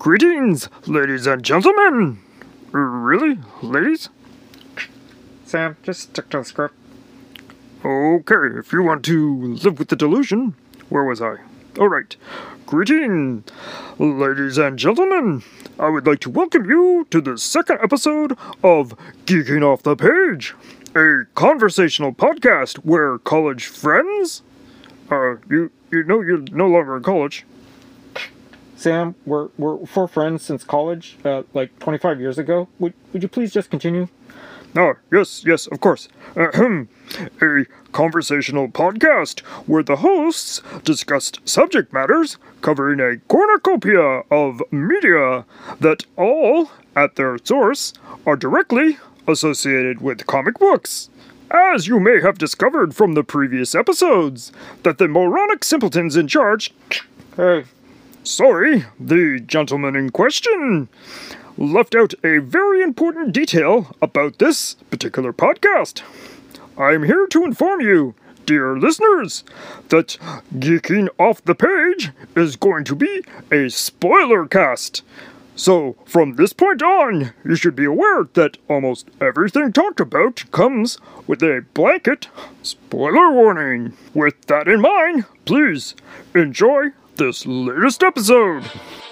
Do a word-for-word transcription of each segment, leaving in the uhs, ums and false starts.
Greetings, ladies and gentlemen! Really? Ladies? Sam, just stick to the script. Okay, if you want to live with the delusion. Where was I? Alright. Greetings, ladies and gentlemen! I would like to welcome you to the second episode of Geeking Off the Page, a conversational podcast where college friends... Uh, you, you know you're no longer in college. Sam, we're we're four friends since college, uh, like twenty-five years ago. Would would you please just continue? Ah, yes, yes, of course. Ahem. A conversational podcast where the hosts discussed subject matters covering a cornucopia of media that all, at their source, are directly associated with comic books. As you may have discovered from the previous episodes, that the moronic simpletons in charge... Hey. Sorry, the gentleman in question left out a very important detail about this particular podcast. I'm here to inform you, dear listeners, that Geeking Off the Page is going to be a spoiler cast. So, from this point on, you should be aware that almost everything talked about comes with a blanket spoiler warning. With that in mind, please enjoy this latest episode.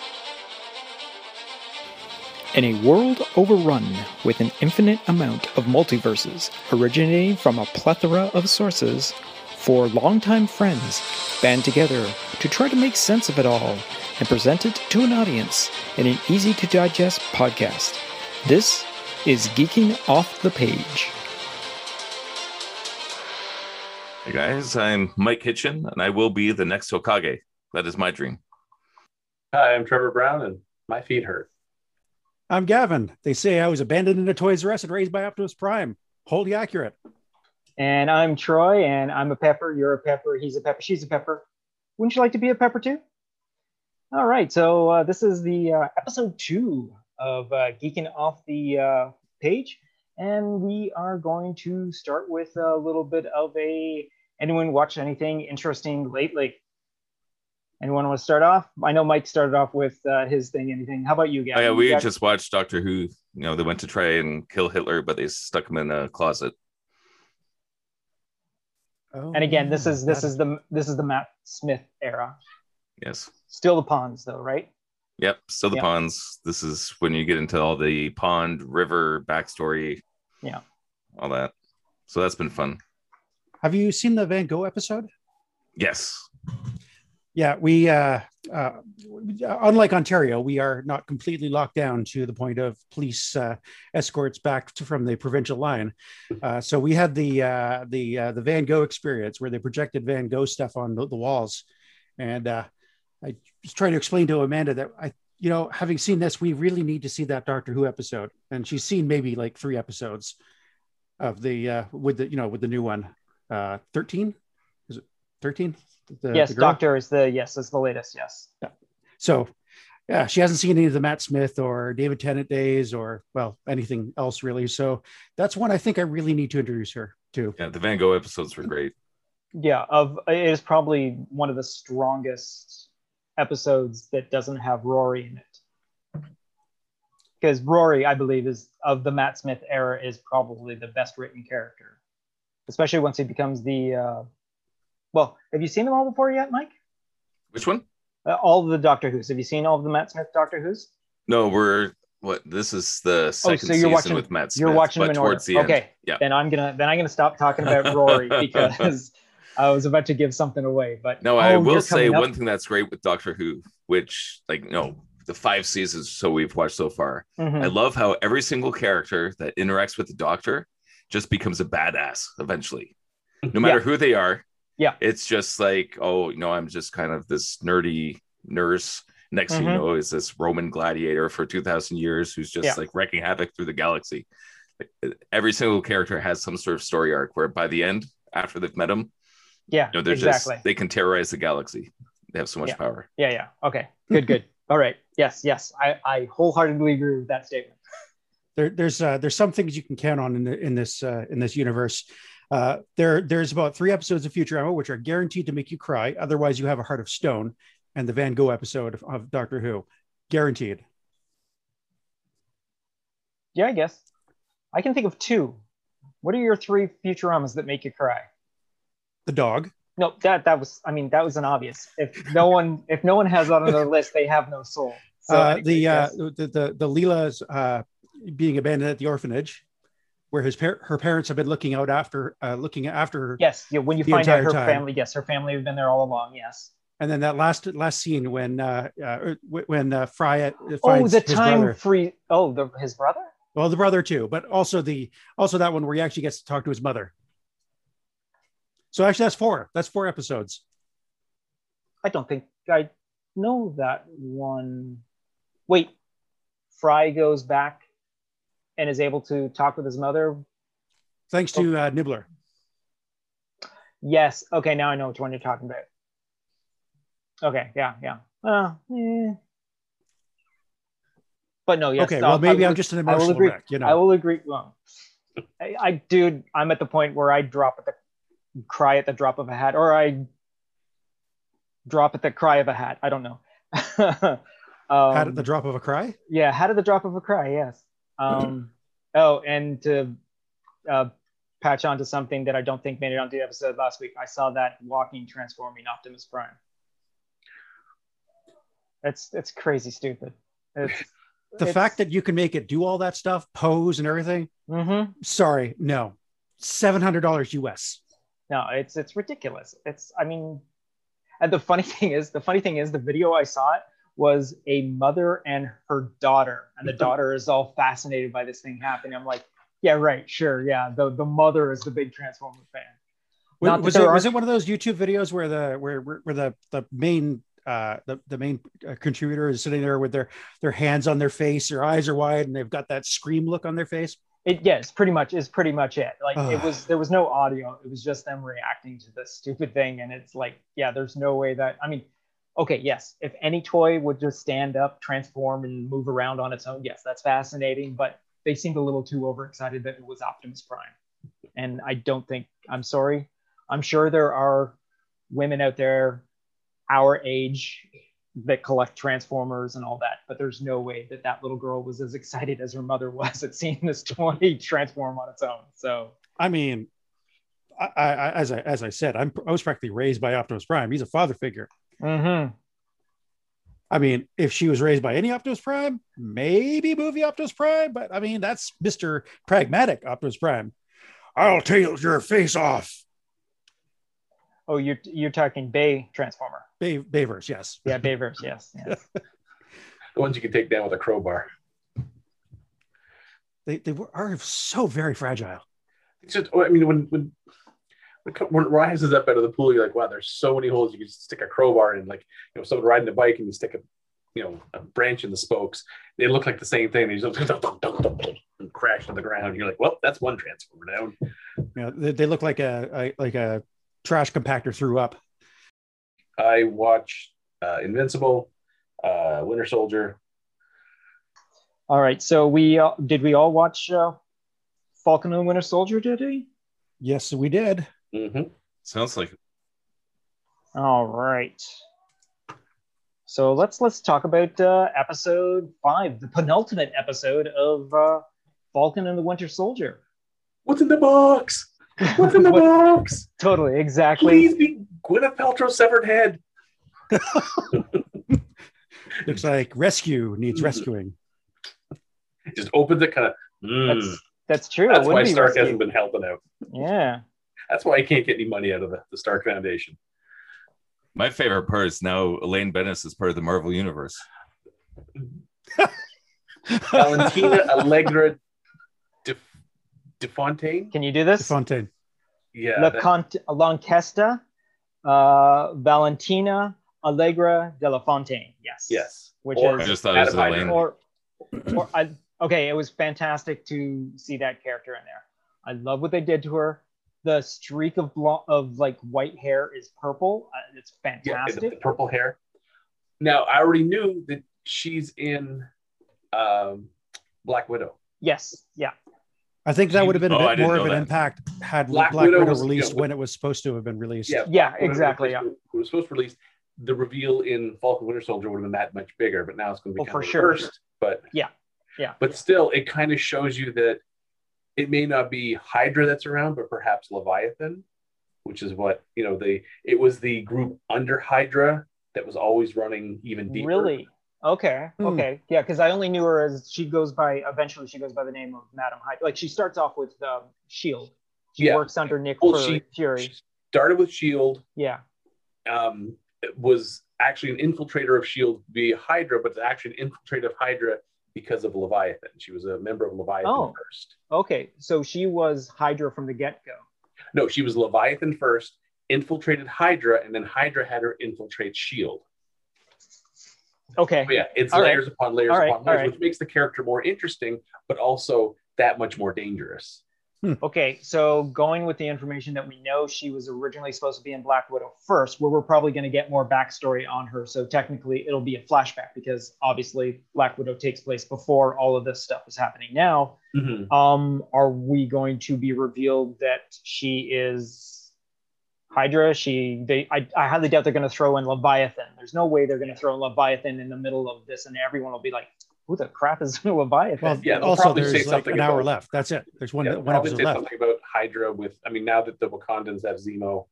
In a world overrun with an infinite amount of multiverses originating from a plethora of sources, four longtime friends band together to try to make sense of it all and present it to an audience in an easy-to-digest podcast. This is Geeking Off the Page. Hey guys, I'm Mike Hitchin, and I will be the next Hokage. That is my dream. Hi, I'm Trevor Brown, and my feet hurt. I'm Gavin. They say I was abandoned in a Toys R Us and raised by Optimus Prime. Wholly accurate. And I'm Troy, and I'm a pepper. You're a pepper. He's a pepper. She's a pepper. Wouldn't you like to be a pepper too? All right. So uh, this is the uh, episode two of uh, Geeking Off the uh, Page. And we are going to start with a little bit of a, anyone watch anything interesting lately? Anyone want to start off? I know Mike started off with uh, his thing. Anything? How about you, Gavin? Oh, yeah, we got... just watched Doctor Who. You know, they went to try and kill Hitler, but they stuck him in a closet. Oh, and again, this is this that... is the this is the Matt Smith era. Yes. Still the ponds, though, right? Yep. Still the yep. ponds. This is when you get into all the pond, river backstory. Yeah. All that. So that's been fun. Have you seen the Van Gogh episode? Yes. Yeah, we, uh, uh, unlike Ontario, we are not completely locked down to the point of police uh, escorts back to, from the provincial line. Uh, so we had the uh, the uh, the Van Gogh experience where they projected Van Gogh stuff on the, the walls, and uh, I was trying to explain to Amanda that I, you know, having seen this, we really need to see that Doctor Who episode, and she's seen maybe like three episodes of the uh, with the you know with the new one, uh, thirteen, is it thirteen? The, yes, the girl? Doctor is the yes, is the latest. Yes. Yeah. So, yeah, she hasn't seen any of the Matt Smith or David Tennant days or well anything else really. So that's one I think I really need to introduce her to. Yeah, the Van Gogh episodes were great. Yeah, of it is probably one of the strongest episodes that doesn't have Rory in it. Because Rory, I believe, is of the Matt Smith era is probably the best written character, especially once he becomes the. Uh, Well, have you seen them all before yet, Mike? Which one? Uh, all of the Doctor Who's. Have you seen all of the Matt Smith Doctor Who's? No, we're what? This is the second oh, so you're season watching, with Matt Smith. You're watching but them in towards order. the Okay. end. Yeah. Then I'm gonna then I'm gonna stop talking about Rory because I was about to give something away. But no, I oh, will you're say coming up. one thing that's great with Doctor Who, which like no, the five seasons so we've watched so far. Mhm. I love how every single character that interacts with the Doctor just becomes a badass eventually, no matter Yeah. who they are. Yeah. It's just like, oh, you know, I'm just kind of this nerdy nurse. Next thing Mhm. you know is this Roman gladiator for two thousand years who's just Yeah. like wreaking havoc through the galaxy. Like, every single character has some sort of story arc where by the end, after they've met him, Yeah, you know, they're exactly. just, they can terrorize the galaxy. They have so much Yeah. power. Yeah, yeah. Okay, good, good. All right. Yes, yes. I, I wholeheartedly agree with that statement. There, there's uh, there's some things you can count on in, the, in this uh, in this universe. Uh, there, there's about three episodes of Futurama which are guaranteed to make you cry. Otherwise, you have a heart of stone. And the Van Gogh episode of, of Doctor Who. Guaranteed. Yeah, I guess. I can think of two. What are your three Futuramas that make you cry? The dog. No, that that was. I mean, that was an obvious. If no one, if no one has that on their list, they have no soul. So uh, anyway, the, uh, yes. the the the Leela's uh, being abandoned at the orphanage, where his par- her parents have been looking out after uh, looking after her. Yes, yeah. When you the find out entire her time. family, yes, her family have been there all along. Yes. And then that last last scene when uh, uh, when uh, Fry finds Oh, the his time brother. free. Oh, the, his brother. Well, the brother too, but also the also that one where he actually gets to talk to his mother. So actually, that's four. That's four episodes. I don't think I know that one. Wait, Fry goes back and is able to talk with his mother. Thanks to uh, Nibbler. Yes. Okay, now I know which one you're talking about. Okay. Yeah. Yeah. Uh, eh. But no. Yes. Okay. no, Well, maybe I will, I'm just an I will emotional agree. wreck. You know. I will agree. Well, I, I, dude, I'm at the point where I drop at the cry at the drop of a hat, or I drop at the cry of a hat. I don't know. um, Had at the drop of a cry. Yeah, hat at the drop of a cry. Yes. Um, oh, and to uh, patch onto something that I don't think made it onto the episode last week, I saw that walking, transforming Optimus Prime. It's it's crazy stupid. It's, The it's, fact that you can make it do all that stuff, pose and everything. Mm-hmm. Sorry, no, seven hundred dollars U S. No, it's it's ridiculous. It's I mean, and the funny thing is, the funny thing is, the video I saw it was a mother and her daughter, and the daughter is all fascinated by this thing happening. I'm like, yeah, right, sure, yeah. The the mother is the big Transformer fan. Not Was that it there was aren't- it one of those YouTube videos where the where where, where the the main uh the, the main uh, contributor is sitting there with their their hands on their face, their eyes are wide, and they've got that scream look on their face? It yes, pretty much is pretty much it. Like it Ugh. was there was no audio. It was just them reacting to this stupid thing, and it's like, yeah, there's no way that I mean, okay, yes, if any toy would just stand up, transform, and move around on its own, yes, that's fascinating. But they seemed a little too overexcited that it was Optimus Prime, and I don't think. I'm sorry. I'm sure there are women out there our age that collect Transformers and all that, but there's no way that that little girl was as excited as her mother was at seeing this toy transform on its own. So I mean, I, I as I as I said, I'm I was practically raised by Optimus Prime. He's a father figure. mm-hmm. I mean, if she was raised by any Optimus Prime, maybe movie Optimus Prime, but I mean, that's Mister Pragmatic Optimus Prime. I'll tail your face off. Oh, you're you're talking Bay Transformer. Bay, Bayverse, yes. Yeah, Bayverse, yes. yes. The ones you can take down with a crowbar. They they were, are so very fragile. It's just, I mean, when when when it rises up out of the pool, you're like, wow, there's so many holes. You can just stick a crowbar in, like, you know, someone riding a bike and you stick a, you know, a branch in the spokes. They look like the same thing. They just and crash on the ground. You're like, well, that's one Transformer down. You know, they, they look like a, a like a trash compactor threw up. I watched uh, Invincible, uh, Winter Soldier. All right. So we uh, did we all watch uh, Falcon and Winter Soldier? Did we? Yes, we did. Mm-hmm. Sounds like All right. So let's let's talk about uh, episode five, the penultimate episode of uh, Falcon and the Winter Soldier. What's in the box? What's in the What- box? Totally, exactly. Please be Gwyneth Paltrow's severed head. Looks like rescue needs rescuing. Just opens it, kind of. Mm. That's that's true. That's it why would be Stark risky. hasn't been helping out. Yeah. That's why he can't get any money out of the, the Stark Foundation. my favorite part is now Elaine Bennis is part of the Marvel Universe. Valentina Allegra De, DeFontaine. Can you do this? Fontaine. Yeah. La that- Cont- L'Enquesta, uh, Valentina Allegra de la Fontaine. Yes. yes. Which Or I is just thought it was Adam Hyde. Elaine. or, or I, okay, it was fantastic to see that character in there. I love what they did to her. The streak of blo- of like white hair is purple. Uh, it's Yeah, the, the fantastic. purple hair. Now, I already knew that she's in um, Black Widow. Yes. Yeah. I think that would have been a Oh, I bit didn't more of know an that. impact had Black Black, Widow Widow was, you released know, when it was supposed to have been released. Yeah. Yeah. When it was Exactly. supposed Yeah. to- It was supposed to release. the reveal in Falcon Winter Soldier would have been that much bigger, but now it's going to be Oh, kind for of sure. reversed. But Yeah, yeah. But still, it kind of shows you that it may not be Hydra that's around, but perhaps Leviathan, which is what, you know, they it was the group under Hydra that was always running even deeper. Really? Okay. Hmm. Okay. Yeah, because I only knew her as she goes by. Eventually, she goes by the name of Madam Hydra. Like she starts off with um, Shield. She Yeah. works under Nick Well, for she, Fury. she started with Shield. Yeah. Um, was actually an infiltrator of Shield via Hydra, but actually an infiltrator of Hydra because of Leviathan. She was a member of Leviathan Oh. first. Okay. So she was Hydra from the get-go. No, she was Leviathan first, infiltrated Hydra, and then Hydra had her infiltrate Shield. Okay. But yeah, it's All right. layers upon layers All right. upon All layers, right. which makes the character more interesting, but also that much more dangerous. Okay, so going with the information that we know, she was originally supposed to be in Black Widow first, where we're probably going to get more backstory on her. So technically, it'll be a flashback because obviously Black Widow takes place before all of this stuff is happening now. Mm-hmm. Um, are we going to be revealed that she is Hydra? She, they, I, I highly doubt they're going to throw in Leviathan. There's no way they're going to throw Leviathan in the middle of this, and everyone will be like, "Who the crap is Leviathan?" Well, Yeah, they'll also probably say there's like something an hour about- left. That's it. There's one Yeah, one probably episode say left. something about Hydra with, I mean, now that the Wakandans have Zemo.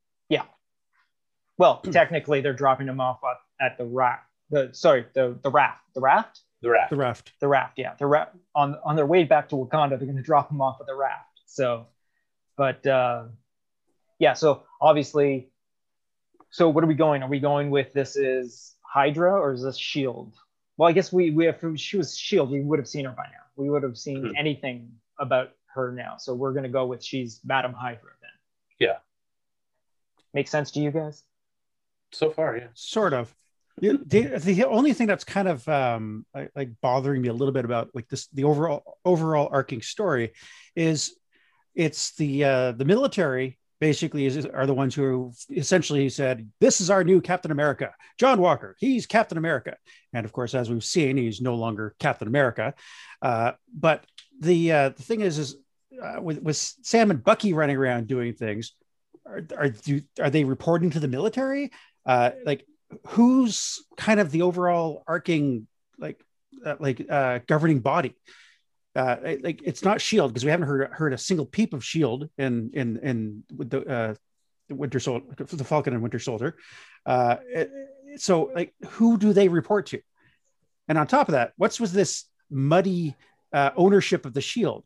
Well, technically, they're dropping them off at, at the raft. The sorry, the the raft, the raft, The raft. The raft. the raft. Yeah, the raft. On on their way back to Wakanda, they're going to drop them off at the raft. So, but uh, yeah. So obviously, so what are we going? Are we going with this is Hydra or is this Shield? Well, I guess we we if she was Shield, we would have seen her by now. We would have seen Mhm. anything about her now. So we're going to go with she's Madam Hydra then. Yeah. Makes sense to you guys? So far, yeah. Sort of. The, the, the only thing that's kind of um, like like bothering me a little bit about like this the overall overall arcing story is it's the uh, the military basically is are the ones who essentially said this is our new Captain America, John Walker. He's Captain America, and of course, as we've seen, he's no longer Captain America. Uh, but the uh, the thing is, is uh, with with Sam and Bucky running around doing things, are are, do, are they reporting to the military? Uh, like who's kind of the overall arcing like uh, like uh, governing body? Uh, like it's not Shield because we haven't heard heard a single peep of Shield in in in with the uh, the Winter Soldier, the Falcon and Winter Soldier. Uh, so like who do they report to? And on top of that, what's with this muddy uh, ownership of the Shield?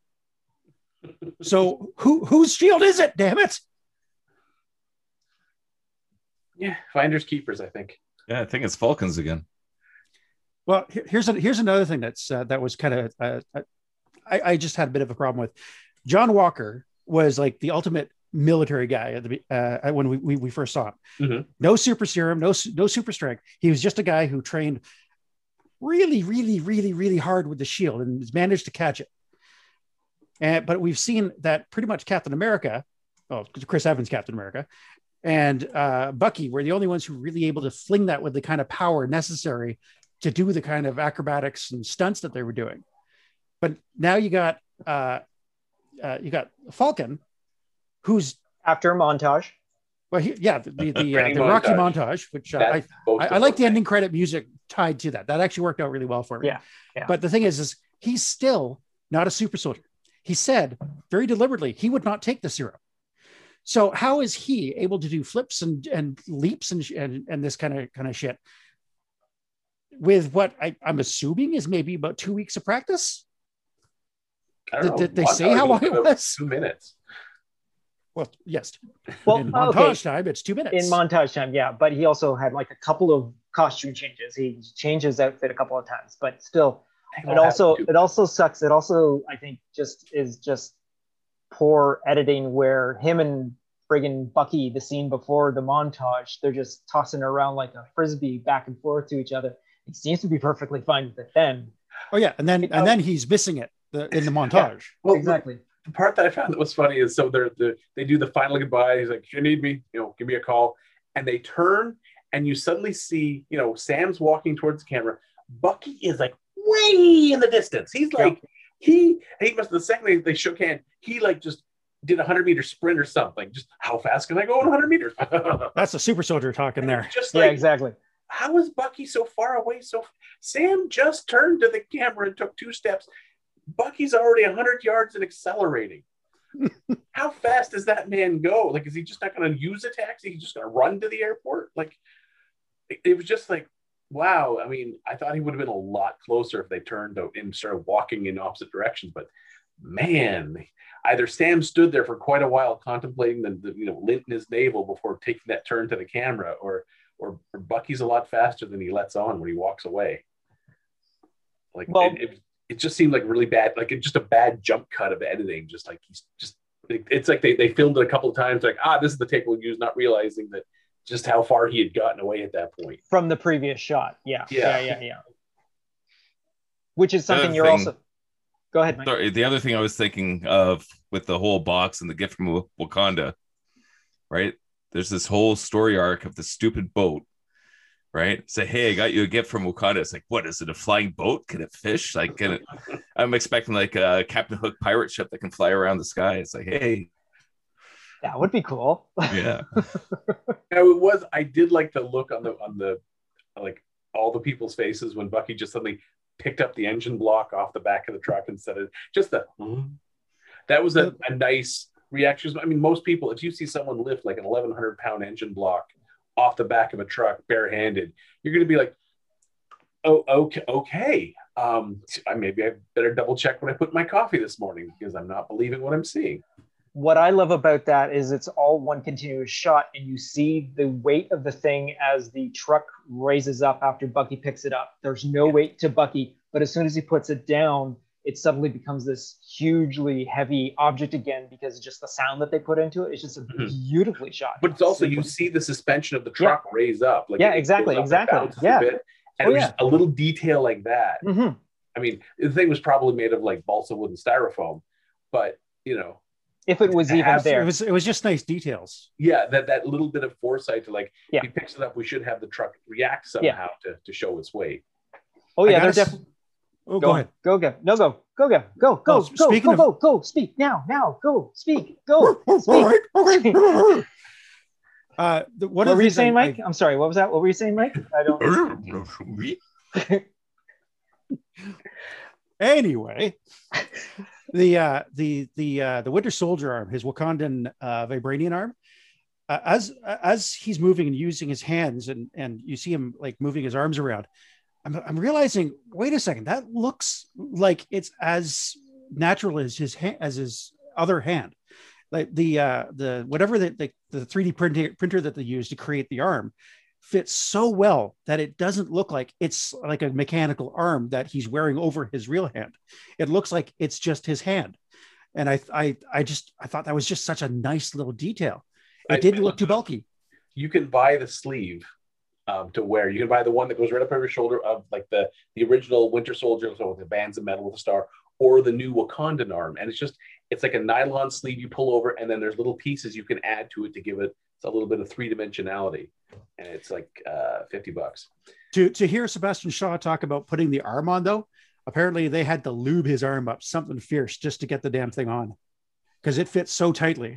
So who whose Shield is it? Damn it! Yeah, finders keepers, I think. Yeah, I think it's Falcons again. Well, here- here's a, here's another thing that's uh, that was kind of uh, I, I just had a bit of a problem with. John Walker was like the ultimate military guy at the uh, when we, we we first saw him. Mhm. No super serum, no no super strength. He was just a guy who trained really, really, really, really hard with the shield and has managed to catch it. And but we've seen that pretty much Captain America, oh Chris Evans Captain America, and uh, Bucky were the only ones who were really able to fling that with the kind of power necessary to do the kind of acrobatics and stunts that they were doing. But now you got uh, uh, you got Falcon, who's After a montage. well, he, yeah, the the, the, uh, Training the Rocky montage. montage, which uh, I, That's both I, of I like the them. ending credit music tied to that. That actually worked out really well for me. Yeah, yeah. But the thing is, is he's still not a super soldier. He said very deliberately he would not take the serum. So how is he able to do flips and, and leaps and, and and this kind of kind of shit with what I, I'm assuming is maybe about two weeks of practice? I don't Did, know, did they one say hour how long was it about was? Two minutes. Well, yes. Well, in okay. montage time, it's two minutes. In montage time, yeah. But he also had like a couple of costume changes. He changed his outfit a couple of times, but still, They it don't have also to. it also sucks. It also I think just is just poor editing where him and friggin' Bucky, the scene before the montage, they're just tossing around like a frisbee back and forth to each other. He seems to be perfectly fine with it then. Oh yeah, and then and then he's missing it the, in the montage. Well, Exactly. The, the part that I found that was funny is so they're the they do the final goodbye. He's like, if you need me, you know, give me a call. And they turn and you suddenly see, you know, Sam's walking towards the camera. Bucky is like way in the distance. He's like, he he must the second they, they shook hands, he like just did a hundred meter sprint or something. Just how fast can I go in hundred meters? That's a super soldier talking there. Just Yeah, like exactly. how is Bucky so far away? So Sam just turned to the camera and took two steps. Bucky's already one hundred yards and accelerating. How fast does that man go? Like, is he just not going to use a taxi? He's just going to run to the airport? Like, it, it was just like, wow. I mean, I thought he would have been a lot closer if they turned out and started walking in opposite directions. But man, either Sam stood there for quite a while contemplating the, the you know, lint in his navel before taking that turn to the camera, or, or or Bucky's a lot faster than he lets on when he walks away. Like, well, it, it, it just seemed like really bad, like it's just a bad jump cut of editing. Just like he's just, it's like they, they filmed it a couple of times, like, ah, this is the take we'll use, not realizing that just how far he had gotten away at that point from the previous shot. Yeah, yeah, yeah, yeah, yeah. Which is something you're thing, also. Go ahead, Mike. Sorry, the other thing I was thinking of with the whole box and the gift from Wakanda, right? There's this whole story arc of the stupid boat, right? Say, hey, I got you a gift from Wakanda. It's like, what is it? A flying boat? Can it fish? Like, can it? I'm expecting like a Captain Hook pirate ship that can fly around the sky. It's like, hey, that would be cool. Yeah. Now, it was. I did like the look on the on the like all the people's faces when Bucky just suddenly picked up the engine block off the back of the truck and said it. Just the mm-hmm. That was a, a nice reaction. I mean, most people, if you see someone lift like an eleven hundred pound engine block off the back of a truck barehanded, you're going to be like, oh, okay, okay. Um, I maybe I better double check when I put my coffee this morning because I'm not believing what I'm seeing. What I love about that is it's all one continuous shot, and you see the weight of the thing as the truck raises up after Bucky picks it up. There's no Yeah. weight to Bucky, but as soon as he puts it down, it suddenly becomes this hugely heavy object again because just the sound that they put into it is just a Mhm. beautifully shot. But it's also, you see the suspension of the truck raise up. Like Yeah, it exactly, goes up and exactly. bounces Yeah. a bit. And Oh, it was yeah. just a little detail like that. Mhm. I mean, the thing was probably made of like balsa wood and styrofoam, but you know, If it was It even has- there. It was it was just nice details. yeah, that that little bit of foresight to like, Yeah. if he picks it up, we should have the truck react somehow to, to show its weight. oh, yeah, I they're gotta s- definitely. Oh, go, ahead. Go, go. No, go. Go, go. Go, go, Oh, go, speaking go, of- go, go. Speak now, now. Go, speak. Go, speak. okay. Uh, the, one What of the were you things I- saying, Mike? I- I'm sorry. What was that? What were you saying, Mike? I don't. anyway, the uh, the the uh, the Winter Soldier arm, his Wakandan uh, vibranium arm, uh, as as he's moving and using his hands, and and you see him like moving his arms around. I'm I'm realizing, wait a second, that looks like it's as natural as his hand, as his other hand. Like the uh, the whatever the, the the three D printer printer that they use to create the arm fits so well that it doesn't look like it's like a mechanical arm that he's wearing over his real hand. It looks like it's just his hand. And I I I just I thought that was just such a nice little detail. It I- didn't look too bulky. You can buy the sleeve um, to wear. You can buy the one that goes right up over your shoulder of like the the original Winter Soldier, so with the bands of metal with a star, or the new Wakandan arm. And it's just, it's like a nylon sleeve you pull over, and then there's little pieces you can add to it to give it a little bit of three dimensionality. And it's like uh, fifty bucks. To to hear Sebastian Shaw talk about putting the arm on though, apparently they had to lube his arm up something fierce just to get the damn thing on, because it fits so tightly.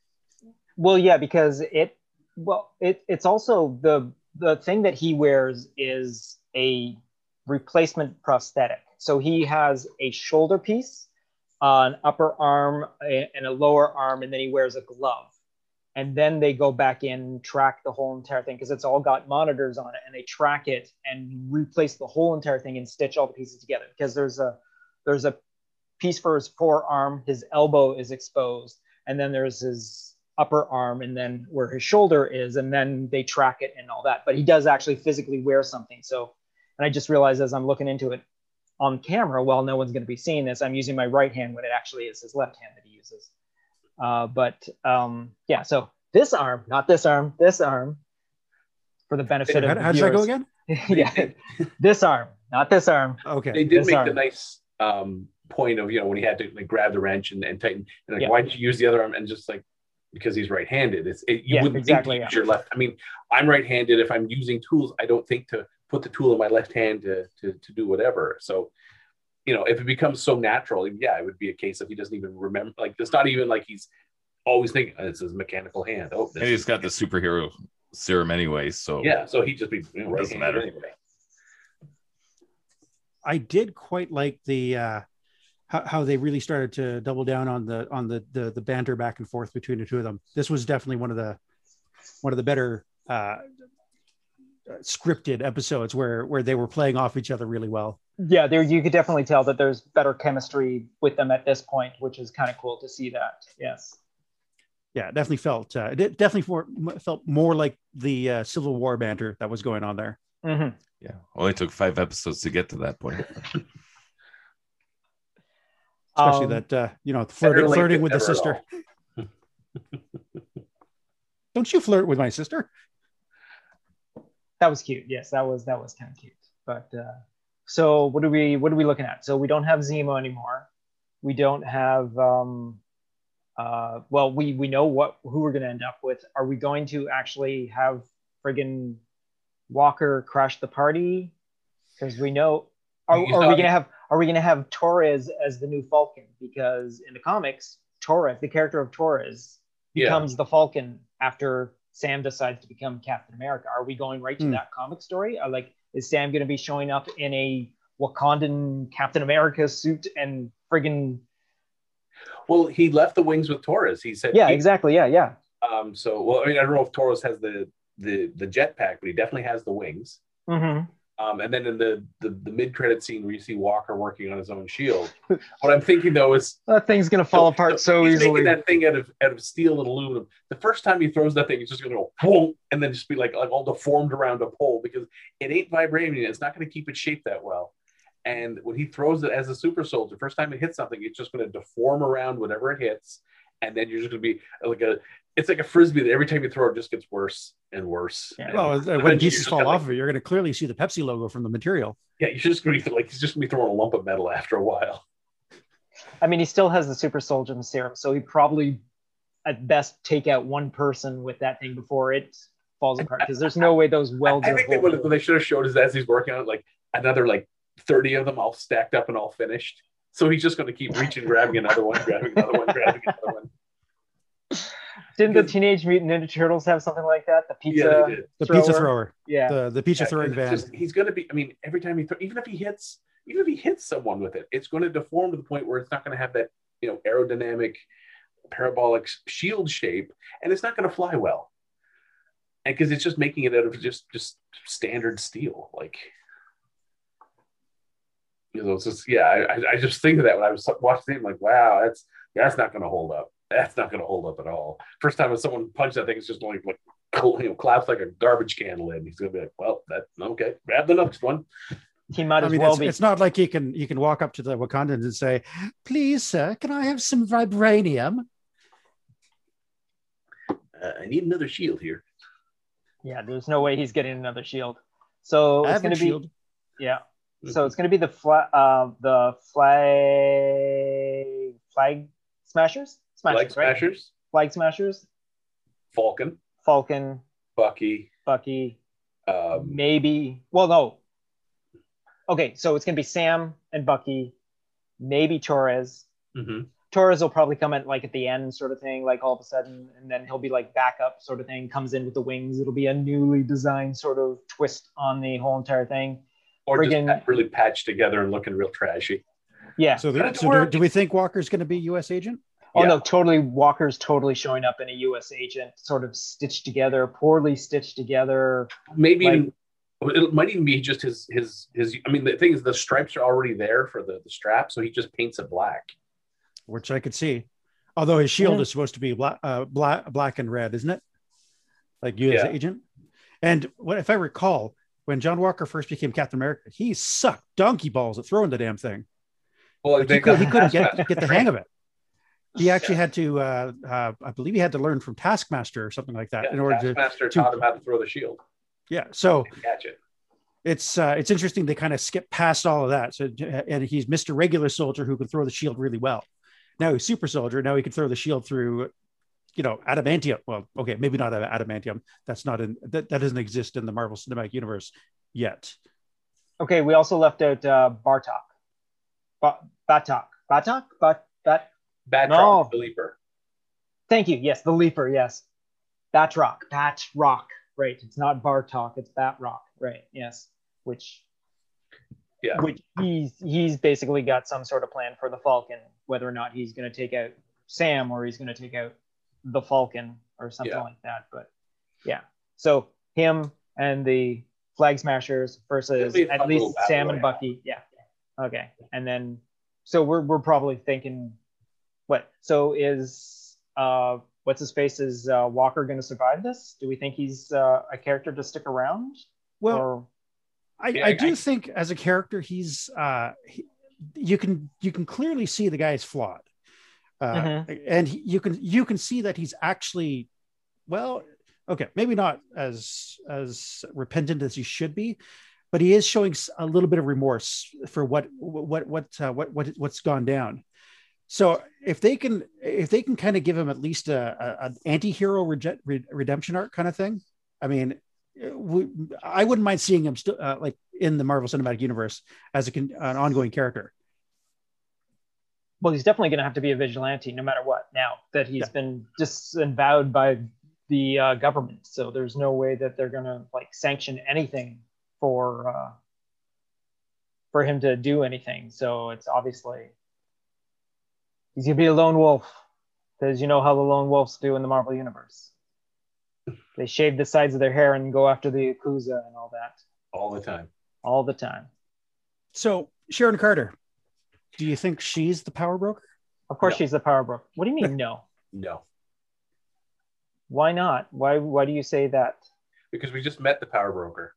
Well, yeah, because it. Well, it it's also the the thing that he wears is a replacement prosthetic. So he has a shoulder piece, an upper arm, a- and a lower arm, and then he wears a glove. And then they go back in, track the whole entire thing because it's all got monitors on it, and they track it and replace the whole entire thing and stitch all the pieces together. Because there's a there's a piece for his forearm, his elbow is exposed, and then there's his upper arm, and then where his shoulder is, and then they track it and all that. But he does actually physically wear something. So, and I just realized as I'm looking into it on camera, well, no one's going to be seeing this, I'm using my right hand when it actually is his left hand that he uses. Uh, but um, yeah, so this arm, not this arm, this arm, for the benefit How, of the how does that go viewers. again? Yeah, this arm, not this arm. Okay. They did This make arm. the nice um, point of, you know, when he had to like grab the wrench and, and tighten, and like, Yeah. why did you use the other arm? And just like, because he's right-handed. It's it, you Yeah, wouldn't exactly, think to yeah. use your left. I mean, I'm right-handed. If I'm using tools, I don't think to put the tool in my left hand to to, to do whatever. So, you know, if it becomes so natural, yeah, it would be a case of he doesn't even remember. Like, it's not even like he's always thinking, oh, this is mechanical hand. Oh, this And he's is- got the superhero serum anyway. So Yeah, so he'd just be you know, Doesn't right-handed matter. anyway. I did quite like the uh, how, how they really started to double down on the on the, the the banter back and forth between the two of them. This was definitely one of the one of the better uh, scripted episodes where where they were playing off each other really well. Yeah, there you could definitely tell that there's better chemistry with them at this point, which is kind of cool to see that. Yes. Yeah, it definitely felt uh, it definitely for, felt more like the uh, Civil War banter that was going on there. Mm-hmm. yeah, only took five episodes to get to that point. Especially Um, that uh, you know Better flirting, late flirting than with the never at sister. all. Don't you flirt with my sister? That was cute. Yes, that was that was kind of cute. But uh, so what are we what are we looking at? So we don't have Zemo anymore. We don't have um, uh, well, we we know what who we're going to end up with. Are we going to actually have friggin' Walker crash the party? Because we know. Are, You are saw we the- gonna have Are we gonna have Torres as the new Falcon? Because in the comics, Torres, the character of Torres, Yeah. becomes the Falcon after Sam decides to become Captain America. Are we going right to Hmm. that comic story? Or like, is Sam going to be showing up in a Wakandan Captain America suit and friggin' Well, he left the wings with Torres. He said, yeah, he- exactly, yeah, yeah. Um, so, well, I mean, I don't know if Torres has the the the jetpack, but he definitely has the wings. Mm-hmm. Um, and then in the the, the mid credit scene where you see Walker working on his own shield, what I'm thinking though is That thing's gonna fall apart so he's easily. making that thing out of out of steel and aluminum. The first time he throws that thing, it's just going to go boom, and then just be like, like all deformed around a pole because it ain't vibranium. It's not going to keep its shape that well. And when he throws it as a super soldier, first time it hits something, it's just going to deform around whatever it hits, and then you're just going to be like a. It's like a frisbee that every time you throw it, just gets worse and worse. Yeah. And Well, uh, eventually when you're pieces just fall gonna, off like, of it, you're going to clearly see the Pepsi logo from the material. yeah, you're just going to be like he's just going to be throwing a lump of metal after a while. I mean, he still has the super soldier serum, so he probably at best take out one person with that thing before it falls apart. Because there's no way those welds I are think that holding. what, what they should have showed is as he's working on it, like another like thirty of them all stacked up and all finished. So he's just going to keep reaching, grabbing another one, grabbing another one, grabbing another one. Didn't the because- Teenage Mutant Ninja Turtles have something like that? The pizza, Yeah, they did. The thrower? pizza thrower, Yeah. the the pizza Yeah, throwing it's van. just- he's going to be. I mean, every time he throw, even if he hits, even if he hits someone with it, it's going to deform to the point where it's not going to have that you know aerodynamic, parabolic shield shape, and it's not going to fly well. And because it's just making it out of just just standard steel, like. You know, it's just yeah. I, I just think of that when I was watching it, I'm like, wow, that's that's not going to hold up. That's not going to hold up at all. First time when someone punched that thing, it's just like like you know, collapsed like a garbage can lid. He's going to be like, well, that okay, grab the next one. He might I as mean, well it's, be. it's not like you can you can walk up to the Wakandans and say, "Please, sir, can I have some vibranium?" Uh, I need another shield here. Yeah, there's no way he's getting another shield. So I it's have going a to be shield. yeah. So it's going to be the flag, uh, the flag, flag smashers, smashers, Flag right? Smashers, Flag smashers, Falcon, Falcon, Bucky, Bucky, um, maybe. Well, no. Okay, so it's going to be Sam and Bucky, maybe Torres. mhm. Torres will probably come at like at the end, sort of thing, like all of a sudden, and then he'll be like backup, sort of thing. Comes in with the wings. It'll be a newly designed sort of twist on the whole entire thing. or just friggin- pa- really patched together and looking real trashy. Yeah. So, the, That's so do, where- do we think Walker's going to be U S agent? Oh Yeah. no, totally. Walker's totally showing up in a U S agent, sort of stitched together, poorly stitched together. Maybe Like- even it might even be just his his his. I mean, the thing is, the stripes are already there for the, the strap, so he just paints it black. Which I could see. Although his shield Yeah. is supposed to be black, uh, black, black and red, isn't it? Like U S Yeah. agent. And what if I recall, when John Walker first became Captain America, he sucked donkey balls at throwing the damn thing. Well, Like they he, could, got he couldn't get, Taskmaster get the trained. hang of it. He actually had to, uh, uh, I believe he had to learn from Taskmaster or something like that Yeah, in order to, Taskmaster to- taught him how to throw the shield yeah. So and catch it. it's uh, it's interesting they kind of skip past all of that. So and he's Mister Regular Soldier who can throw the shield really well. Now he's Super Soldier. Now he can throw the shield through, you know, adamantium. Well, okay, maybe not adamantium. That's not in that, that doesn't exist in the Marvel Cinematic Universe yet. Okay, we also left out uh, Bartok. Ba- Batok. Batok? Bat- Bat- Batroc, No. the leaper. Thank you. Yes, the Leaper. Yes. Batrock. Batrock. right? It's not Bartok, it's Batroc, right? Yes, which Yeah. which he's he's basically got some sort of plan for the Falcon, whether or not he's going to take out Sam or he's going to take out the Falcon or something Yeah. like that. But yeah, so him and the Flag Smashers versus It'll be a at fun least little battle Sam and royale. Bucky. Yeah. Okay, and then so we're we're probably thinking, what? So is uh what's his face? Is uh, Walker going to survive this? Do we think he's uh, a character to stick around? Well, or I, Yeah, I I- do I- think as a character, he's uh, he, you can you can clearly see the guy's flawed, uh, Mhm. and he, you can you can see that he's actually, well, okay, maybe not as as repentant as he should be, but he is showing s- a little bit of remorse for what what what uh, what what what's gone down. So if they can if they can kind of give him at least a, a an anti-hero rege- re- redemption arc kind of thing, I mean, we, I wouldn't mind seeing him still uh, like in the Marvel Cinematic Universe as a con- an ongoing character. well, he's definitely going to have to be a vigilante no matter what. Now that he's Yeah. been disavowed by the uh, government, so there's no way that they're going to like sanction anything for uh, for him to do anything. So it's obviously he's going to be a lone wolf, because you know how the lone wolves do in the Marvel Universe. They shave the sides of their hair and go after the Yakuza and all that all the time. all the time. So Sharon Carter, do you think she's the power broker? Of course, No. she's the power broker. What do you mean no? No, Why not? Why why do you say that? because we just met the power broker.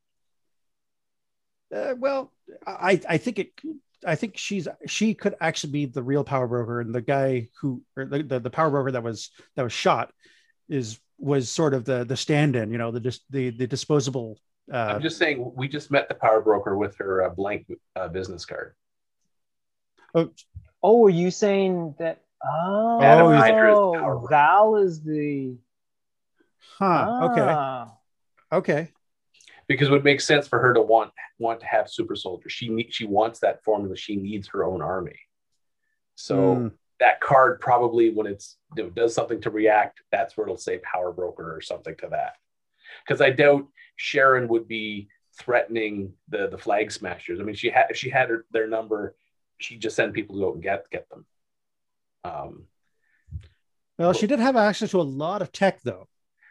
Uh, well, I I think it. I think she's she could actually be the real power broker, and the guy who or the, the, the power broker that was that was shot is was sort of the the stand-in, you know, the dis, the the disposable. Uh, I'm just saying we just met the power broker with her uh, blank uh, business card. oh, Oh, are you saying that? Oh, Adam Hydra is the power broker. Val is the. huh. Okay. Ah. Okay. Because it would make sense for her to want want to have super soldiers. She need, she wants that formula. She needs her own army. So Hmm. that card probably, when it's it does something to react, that's where it'll say power broker or something to that. Because I doubt Sharon would be threatening the the flag smashers. I mean, she had if she had her, their number, she'd just send people to go and get get them. Um, Well, she did have access to a lot of tech, though.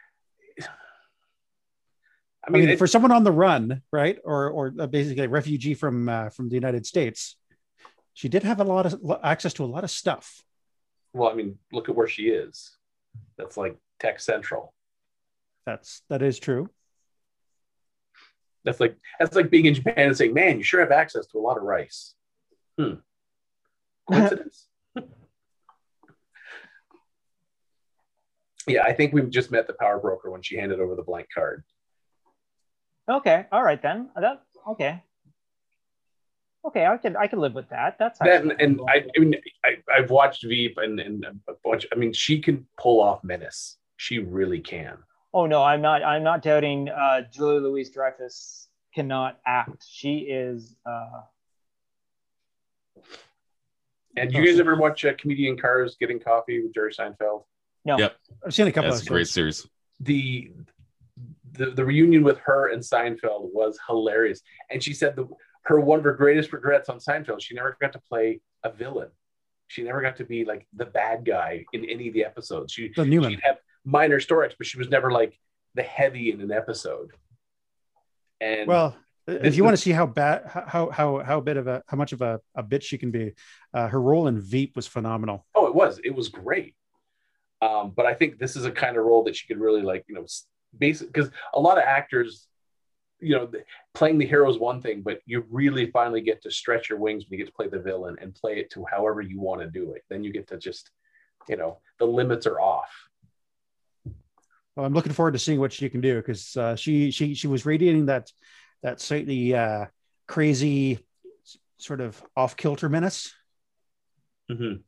I I mean, mean, it- for someone on the run, right, or or basically a refugee from uh, from the United States, she did have a lot of lo- access to a lot of stuff. well, I mean, look at where she is. That's like tech central. That's that is true. That's like that's like being in Japan and saying, "Man, you sure have access to a lot of rice." Hmm. Coincidence? Yeah, I think we just met the power broker when she handed over the blank card. Okay. All right then. That okay. Okay, I could I could live with that. That's That actually and, and I, I mean, I, I've watched Veep and, and a bunch. I mean, she can pull off Menace. She really can. Oh no, I'm not. I'm not doubting. Uh, Julia Louise Dreyfus cannot act. She is. Uh, And you guys ever watch uh, Comedian Cars Getting Coffee with Jerry Seinfeld? no. Yep. I've seen a couple That's of a great episodes. series. The, the the reunion with her and Seinfeld was hilarious. And she said the her one of her greatest regrets on Seinfeld, she never got to play a villain. She never got to be like the bad guy in any of the episodes. She The Newman. she'd have minor stories, but she was never like the heavy in an episode. And Well, if This you want to is- see how bad, how how how bit of a how much of a, a bitch she can be, uh, her role in Veep was phenomenal. oh, it was it was great. Um, but I think this is a kind of role that she could really like, you know, basic because a lot of actors, you know, th- playing the hero is one thing, but you really finally get to stretch your wings when you get to play the villain and play it to however you want to do it. Then you get to just, you know, the limits are off. Well, I'm looking forward to seeing what she can do because uh, she she she was radiating that that slightly uh, crazy, sort of off kilter menace. Mm-hmm.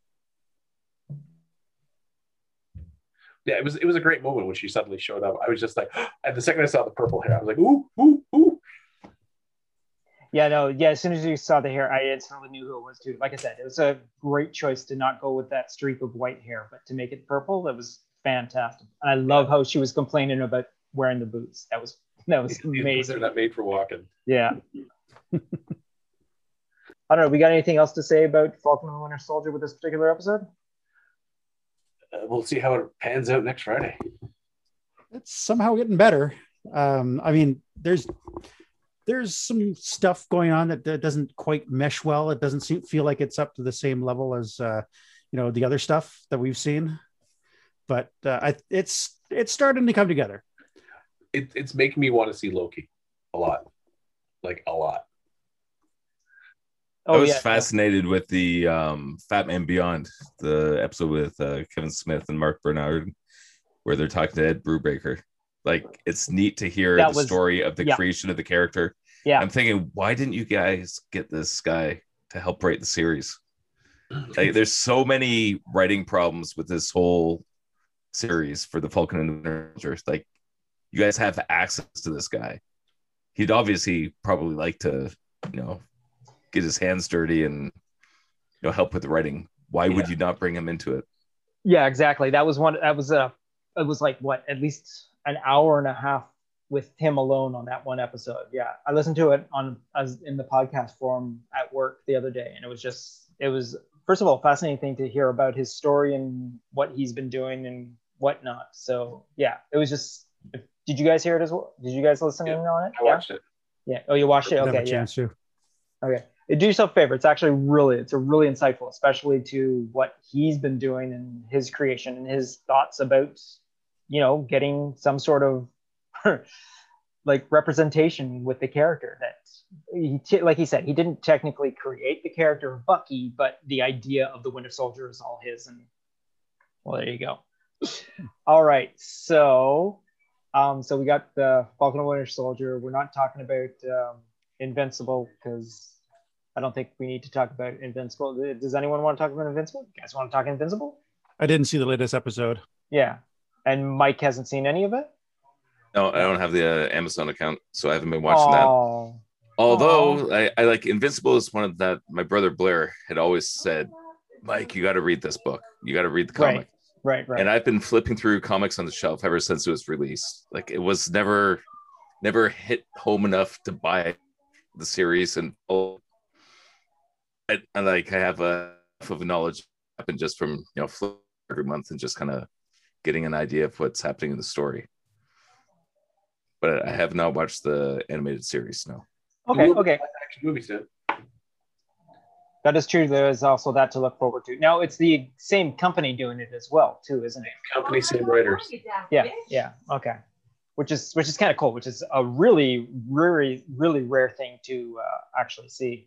Yeah, it was it was a great moment when she suddenly showed up. I was just like, and the second I saw the purple hair, I was like, ooh, ooh, ooh. Yeah, no, yeah. As soon as you saw the hair, I instantly knew who it was too. Like I said, it was a great choice to not go with that streak of white hair, but to make it purple. That was fantastic. And I love how she was complaining about wearing the boots. That was that was These boots amazing. are not made for walking. Yeah. I don't know. We got anything else to say about Falcon and the Winter Soldier with this particular episode? Uh, we'll see how it pans out next Friday. It's somehow getting better. Um, I mean, there's there's some stuff going on that, that doesn't quite mesh well. It doesn't seem, feel like it's up to the same level as uh, you know, the other stuff that we've seen. But uh, I, it's it's starting to come together. It, it's making me want to see Loki a lot, like a lot. Oh, I was yeah, fascinated with the um, Fat Man Beyond, the episode with uh, Kevin Smith and Mark Bernard, where they're talking to Ed Brubaker. Like, it's neat to hear That the was- story of the yeah. creation of the character. Yeah. I'm thinking, why didn't you guys get this guy to help write the series? Like, there's so many writing problems with this whole series for the Falcon and the Winter Soldier. Like, you guys have access to this guy. He'd obviously probably like to, you know, get his hands dirty and, you know, help with the writing. Why would Yeah. you not bring him into it? Yeah, exactly. That was one. That was a. It was like what, at least an hour and a half with him alone on that one episode. Yeah, I listened to it on as in the podcast forum at work the other day, and it was just. It was first of all fascinating thing to hear about his story and what he's been doing and whatnot. So yeah, it was just. Did you guys hear it as well? Did you guys listen Yeah, in on it? I watched it. Yeah. Oh, you watched it. Didn't have Okay. a Yeah. chance to. Okay. Do yourself a favor. It's actually really, it's a really insightful, especially to what he's been doing and his creation and his thoughts about, you know, getting some sort of like representation with the character that he, t- like he said, he didn't technically create the character of Bucky, but the idea of the Winter Soldier is all his. And well, there you go. All right. So, um, so we got the Falcon and Winter Soldier. We're not talking about, um, Invincible, because I don't think we need to talk about Invincible. Does anyone want to talk about Invincible? You guys want to talk Invincible? I didn't see the latest episode. Yeah. And Mike hasn't seen any of it? No, I don't have the uh, Amazon account, so I haven't been watching that. Oh. Although I, I like Invincible is one of that my brother Blair had always said, Mike, you got to read this book. You got to read the comic. Right, right, right. And I've been flipping through comics on the shelf ever since it was released. Like, it was never, never hit home enough to buy the series, and oh, I, I like I have a enough of a knowledge happen just from, you know, flip every month and just kind of getting an idea of what's happening in the story. But I have not watched the animated series. No. okay, okay. Action movie set. That is true. There is also that to look forward to. Now, it's the same company doing it as well, too, isn't it? Company, same writers. Yeah, yeah. Okay. Which is which is kind of cool, which is a really, really, really rare thing to uh, actually see.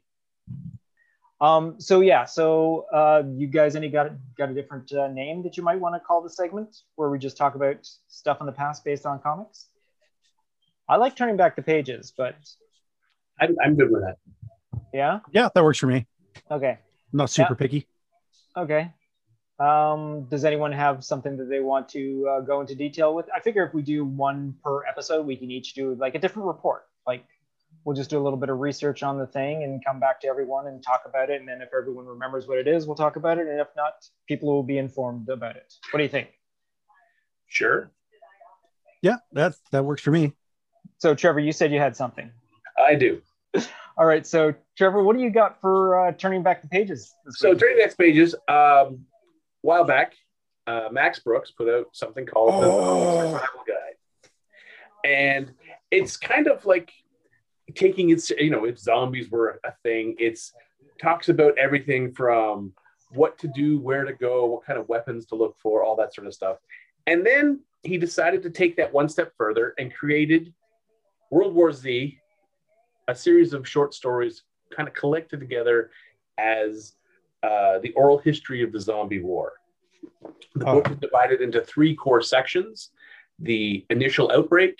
Um, so yeah, so uh, you guys any got got a different uh, name that you might want to call the segment, where we just talk about stuff in the past based on comics? I like turning back the pages, but I'm, I'm good with that. yeah, Yeah, that works for me. okay, I'm not super Yeah. picky. okay. Um, does anyone have something that they want to uh, go into detail with? I figure if we do one per episode, we can each do like a different report. Like we'll just do a little bit of research on the thing and come back to everyone and talk about it. And then if everyone remembers what it is, we'll talk about it. And if not, people will be informed about it. What do you think? Sure. Yeah, that that works for me. So Trevor, you said you had something. I do. All right. So Trevor, what do you got for uh, turning back the pages? This So week? during the next pages, um, a while back, uh, Max Brooks put out something called the Survival Guide. And it's kind of like taking it, you know, if zombies were a thing, it's talks about everything from what to do, where to go, what kind of weapons to look for, all that sort of stuff. And then he decided to take that one step further and created World War Z, a series of short stories kind of collected together as uh, the oral history of the zombie war. The Oh. book is divided into three core sections: the initial outbreak,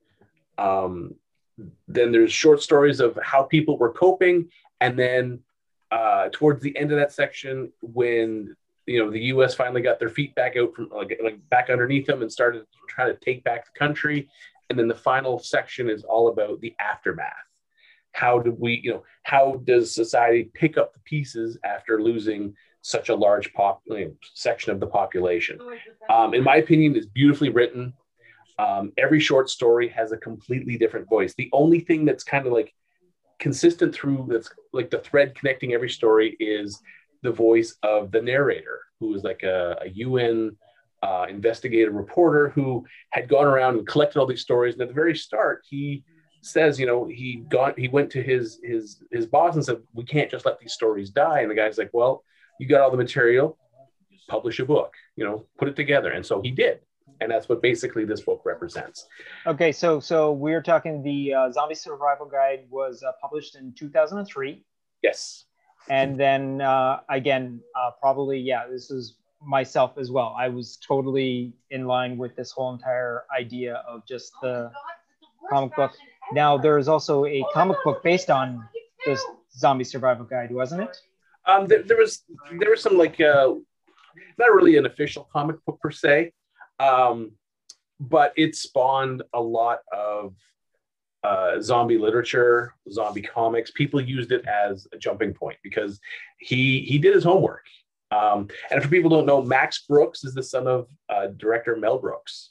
um, then there's short stories of how people were coping, and then uh, towards the end of that section, when you know the U S finally got their feet back out from like, like back underneath them and started trying to take back the country, and then the final section is all about the aftermath. How do we, you know, how does society pick up the pieces after losing such a large pop you know, section of the population? Um, in my opinion, it's beautifully written. Um, every short story has a completely different voice. The only thing that's kind of like consistent through, that's like the thread connecting every story, is the voice of the narrator, who is like a, a U N uh, investigative reporter who had gone around and collected all these stories. And at the very start, he says, you know, he got he went to his his his boss and said, we can't just let these stories die. And the guy's like, well, you got all the material, publish a book, you know, put it together. And so he did. And that's what basically this book represents. Okay, so so we're talking the uh, Zombie Survival Guide was uh, published in two thousand three. Yes. And then uh, again, uh, probably, yeah, this is myself as well. I was totally in line with this whole entire idea of just the comic book. Now, there's also a comic book based on this Zombie Survival Guide, wasn't it? Um, there, there was there was some like uh, not really an official comic book per se, um, but it spawned a lot of uh, zombie literature, zombie comics. People used it as a jumping point because he he did his homework. Um, and for people who don't know, Max Brooks is the son of uh, director Mel Brooks.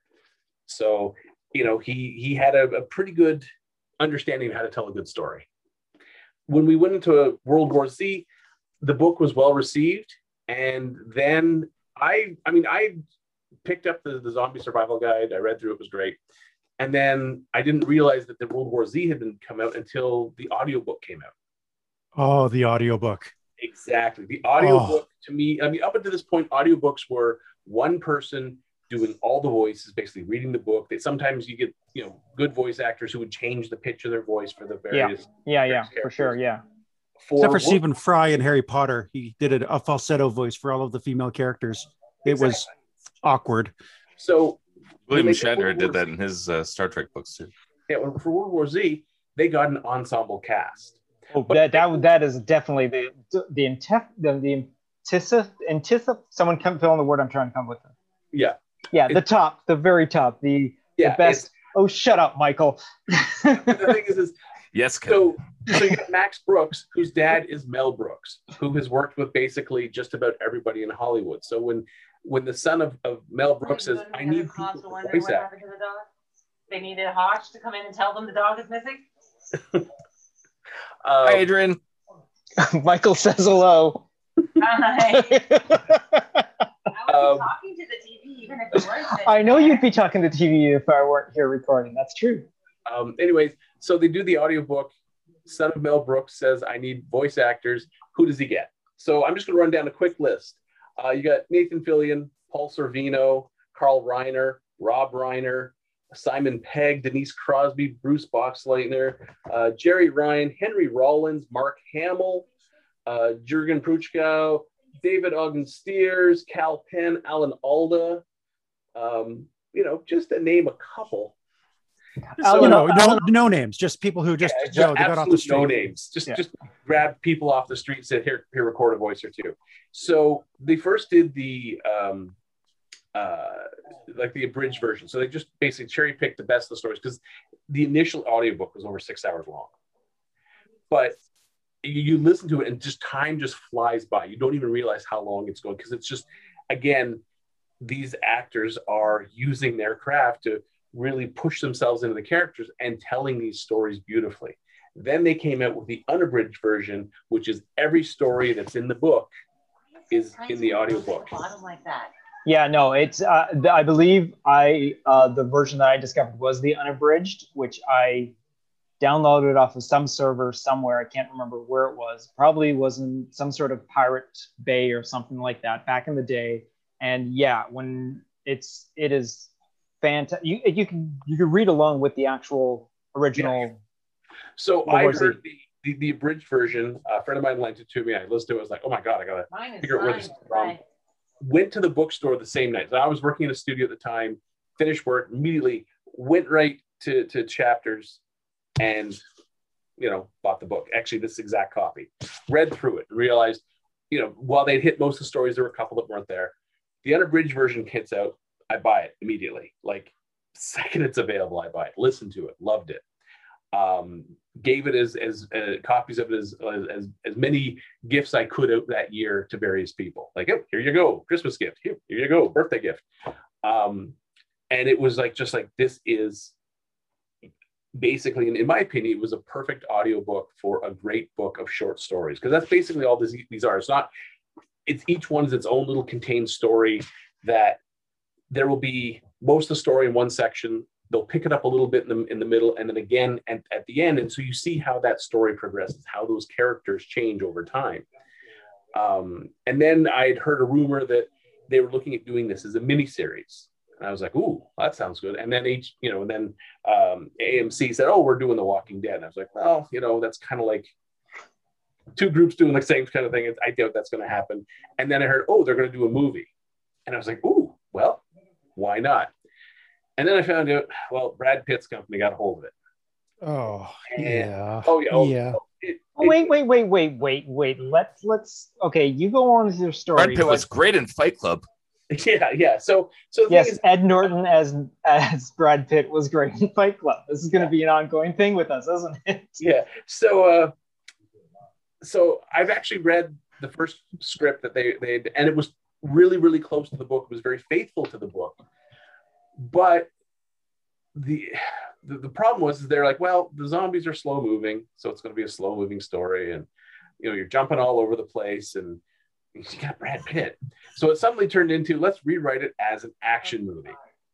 So, you know, he he had a, a pretty good understanding of how to tell a good story. When we went into World War Z, the book was well received. And then I, I mean, I picked up the, the Zombie Survival Guide. I read through it, it was great. And then I didn't realize that the World War Z had been come out until the audiobook came out. Oh, the audiobook. Exactly. The audiobook Oh. to me, I mean, up until this point, audiobooks were one person doing all the voices, basically reading the book. They sometimes you get, you know, good voice actors who would change the pitch of their voice for the various. Yeah, yeah, various for sure, characters. yeah. For Except for World- Stephen Fry in Harry Potter. He did a, a falsetto voice for all of the female characters. It was Exactly. awkward. So William when they did Shatner World did War that Z in his uh, Star Trek books too. Yeah, when- for World War Z, they got an ensemble cast. Oh, that that that is definitely the the intef the the antissa antissa. Someone come fill in the word I'm trying to come with. Yeah. Yeah, the top, the very top, the, Yeah, the best. Oh, shut up, Michael. The thing is, is Yes, Kevin. so, so you got Max Brooks, whose dad is Mel Brooks, who has worked with basically just about everybody in Hollywood. So when when the son of, of Mel Brooks says, I need people cops to wondering voice what act. happened to the dog. They needed Hotch to come in and tell them the dog is missing. Uh, Hi, Adrian. Michael says hello. Hi. I Um, was talking to the T V, even if it weren't. I know you'd be talking to T V if I weren't here recording. That's true. Um, anyways, so they do the audiobook. Son of Mel Brooks says, I need voice actors. Who does he get? So I'm just going to run down a quick list. Uh, you got Nathan Fillion, Paul Sorvino, Carl Reiner, Rob Reiner, Simon Pegg, Denise Crosby, Bruce Boxleitner, uh, Jerry Ryan, Henry Rollins, Mark Hamill, uh, Jurgen Pruchkow, David Ogden Steers, Cal Penn, Alan Alda. Um, you know, just to name a couple. Alan- You know, no, Alan- no names, just people who just, Yeah, you know, they got off the absolute street. no names. Just Yeah. just grab people off the street and said, here, here, record a voice or two. So they first did the um uh like the abridged version. So they just basically cherry picked the best of the stories because the initial audiobook was over six hours long. But you, you listen to it and just time just flies by. You don't even realize how long it's going because it's just, again, these actors are using their craft to really push themselves into the characters and telling these stories beautifully. Then they came out with the unabridged version, which is every story that's in the book is in the audiobook. Bottom like that. Yeah, no, it's. Uh, the, I believe I uh, the version that I discovered was the unabridged, which I downloaded off of some server somewhere. I can't remember where it was. Probably was in some sort of Pirate Bay or something like that back in the day. And yeah, when it's it is fantastic. You you can you can read along with the actual original. So What I was heard the, the, the abridged version. A friend of mine lent it to me. I listened to it. I was like, oh my God, I got to Mine is figure out where fine. this is from. Right. Went to the bookstore the same night. So I was working in a studio at the time, finished work, immediately went right to, to Chapters and, you know, bought the book. Actually, this exact copy. Read through it and realized, you know, while they'd hit most of the stories, there were a couple that weren't there. The unabridged version hits out. I buy it immediately. Like, second it's available, I buy it. Listen to it. Loved it. Um, gave it as as uh, copies of it as, as as many gifts I could out that year to various people. Like, oh, here you go, Christmas gift. Here, here you go, birthday gift. Um, and it was like just like this is basically, in, in my opinion, it was a perfect audiobook for a great book of short stories, because that's basically all this, these are. It's not, it's each one's its own little contained story that there will be most of the story in one section. They'll pick it up a little bit in the, in the middle, and then again and at the end. And so you see how that story progresses, how those characters change over time. Um, and then I'd heard a rumor that they were looking at doing this as a miniseries. And I was like, ooh, that sounds good. And then each, you know, and then um, A M C said, oh, we're doing The Walking Dead. And I was like, well, you know, that's kind of like two groups doing the same kind of thing. I doubt that's going to happen. And then I heard, oh, they're going to do a movie. And I was like, ooh, well, why not? And then I found out, well, Brad Pitt's company got a hold of it. Oh, And, yeah. Oh, yeah. Oh, yeah. It, Oh, wait, wait, wait, wait, wait, wait. Let's let's. Okay, you go on with your story. Brad Pitt but- was great in Fight Club. Yeah, yeah. So, so the Yes, thing is, Ed Norton as as Brad Pitt was great in Fight Club. This is going to be an ongoing thing with us, isn't it? yeah. So, uh, so I've actually read the first script that they they and it was really, really close to the book. It was very faithful to the book, but the the, the problem was is they're like, well, the zombies are slow moving, so it's going to be a slow moving story, and you know, you're jumping all over the place, and you got Brad Pitt. So it suddenly turned into, let's rewrite it as an action movie.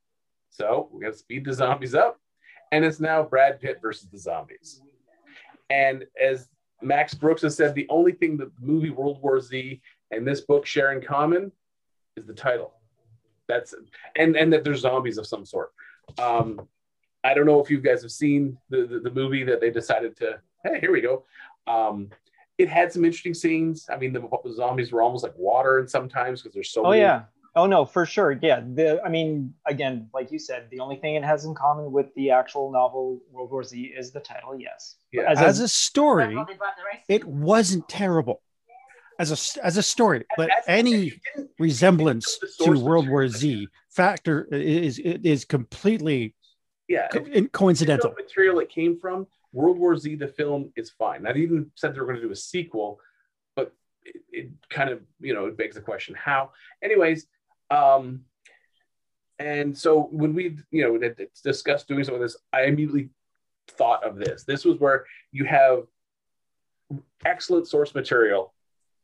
So we got to speed the zombies up, and it's now Brad Pitt versus the zombies. And as Max Brooks has said, the only thing that the movie World War Z and this book share in common is the title. That's and and that there's zombies of some sort. Um, I don't know if you guys have seen the, the, the movie that they decided to, hey, here we go. Um, it had some interesting scenes. I mean, the, the zombies were almost like water and sometimes because there's so Oh many. yeah. Oh no, for sure. Yeah. The I mean, again, like you said, the only thing it has in common with the actual novel World War Z is the title. Yes. Yeah. As, As a, a story, Well, they bought the rights. it wasn't terrible as a as a story, but That's- any you didn't- resemblance the to source World War material. Z factor is is completely Yeah. co- if you coincidental. know material it came from, World War Z, the film, is fine. Not even said they were going to do a sequel, but it, it kind of, you know, it begs the question how. Anyways, um, and so when we, you know, had discussed doing some of this, I immediately thought of this. This was where you have excellent source material,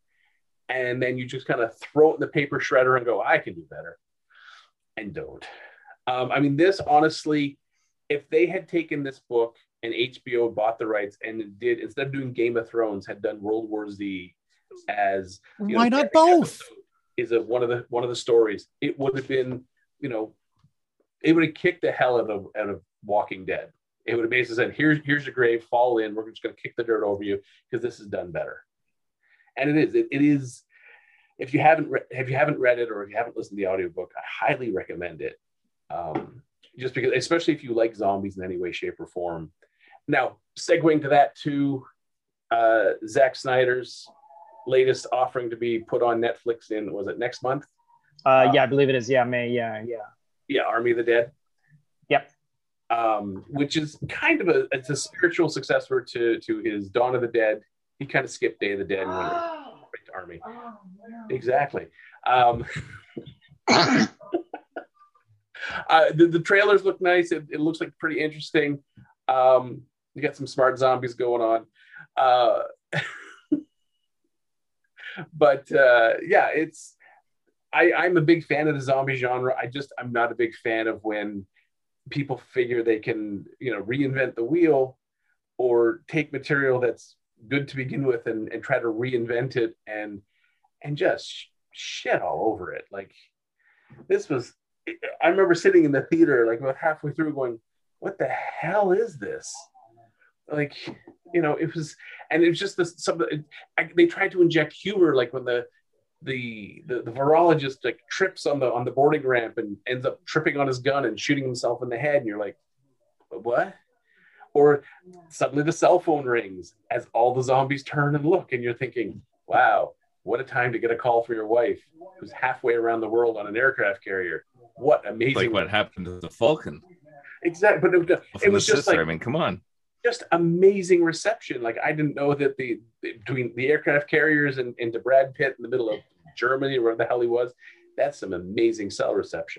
and then you just kind of throw it in the paper shredder and go, I can do better, and don't. Um, I mean, this honestly, if they had taken this book and H B O bought the rights and did, instead of doing Game of Thrones, had done World War Z as, you Why know, not every both? episode is a, one of the one of the stories, it would have been, you know, it would have kicked the hell out of out of Walking Dead. It would have basically said, here's here's your grave, fall in, we're just going to kick the dirt over you because this is done better. And it is, it, it is. If you haven't re- if you haven't read it or if you haven't listened to the audiobook, I highly recommend it. Um, just because, especially if you like zombies in any way, shape, or form. Now, segueing to that to uh, Zack Snyder's latest offering to be put on Netflix in, was it next month? uh, yeah, I believe it is. Yeah, May. Yeah, yeah. Yeah, Army of the Dead. Yep. Um, which is kind of a, it's a spiritual successor to to his Dawn of the Dead. He kind of skipped Day of the Dead and went right to Army. Oh, no. Exactly. Um, uh, the, the trailers look nice. It, it looks like pretty interesting. Um, you got some smart zombies going on. Uh, but uh, yeah, it's, I, I'm a big fan of the zombie genre. I just, I'm not a big fan of when people figure they can, you know, reinvent the wheel or take material that's good to begin with and, and try to reinvent it and, and just sh- shit all over it. Like this was, I remember sitting in the theater, like about halfway through going, what the hell is this? Like, you know, it was, and it was just this, some, it, I, they tried to inject humor, like when the, the, the, the virologist like trips on the, on the boarding ramp and ends up tripping on his gun and shooting himself in the head. And you're like, what? Or suddenly the cell phone rings as all the zombies turn and look, and you're thinking, wow, what a time to get a call from your wife who's halfway around the world on an aircraft carrier. What amazing. Like what happened to the Falcon. Exactly. But it, was- From it was the just sister. like, I mean, come on. just amazing reception. Like I didn't know that the, between the aircraft carriers and into Brad Pitt in the middle of Germany, where the hell he was, that's some amazing cell reception.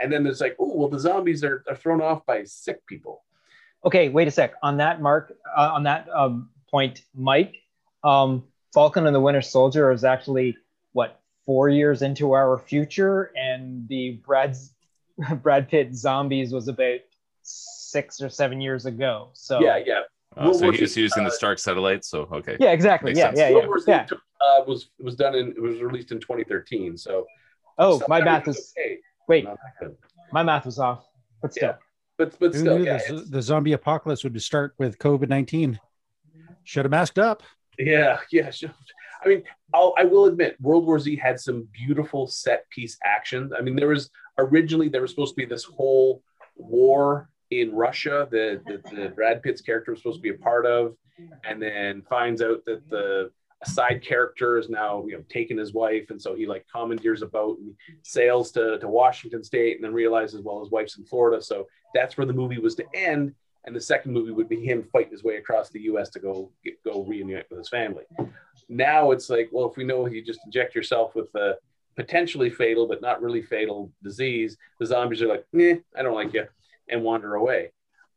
And then there's like, oh, well, the zombies are, are thrown off by sick people. Okay, wait a sec. On that mark, uh, on that um, point, Mike, um, Falcon and the Winter Soldier is actually what four years into our future, and the Brad's Brad Pitt Zombies was about six or seven years ago. So yeah, yeah. Oh, so World he was War Z, using uh, the Stark satellite. So okay. yeah, exactly. Makes Yeah, sense. yeah, World yeah, War Z yeah. took- uh, was was done in it was released in twenty thirteen. So Oh, my sometime math it was is okay. wait, Not that good. my math was off, but still. Yeah. But but Who still, knew yeah, this- it's- the zombie apocalypse would start with COVID nineteen? Should have masked up. yeah, yeah. sure. I mean, I'll, I will admit, World War Z had some beautiful set piece action. I mean, there was originally there was supposed to be this whole war in Russia that, that the Brad Pitt's character was supposed to be a part of, and then finds out that the a side character is now, you know, taking his wife, and so he like commandeers a boat and sails to, to Washington State, and then realizes, well, his wife's in Florida, so that's where the movie was to end. And the second movie would be him fighting his way across the U S to go get, go reunite with his family. Now it's like, well, if we know you just inject yourself with a potentially fatal but not really fatal disease, the zombies are like, eh, I don't like you, and wander away.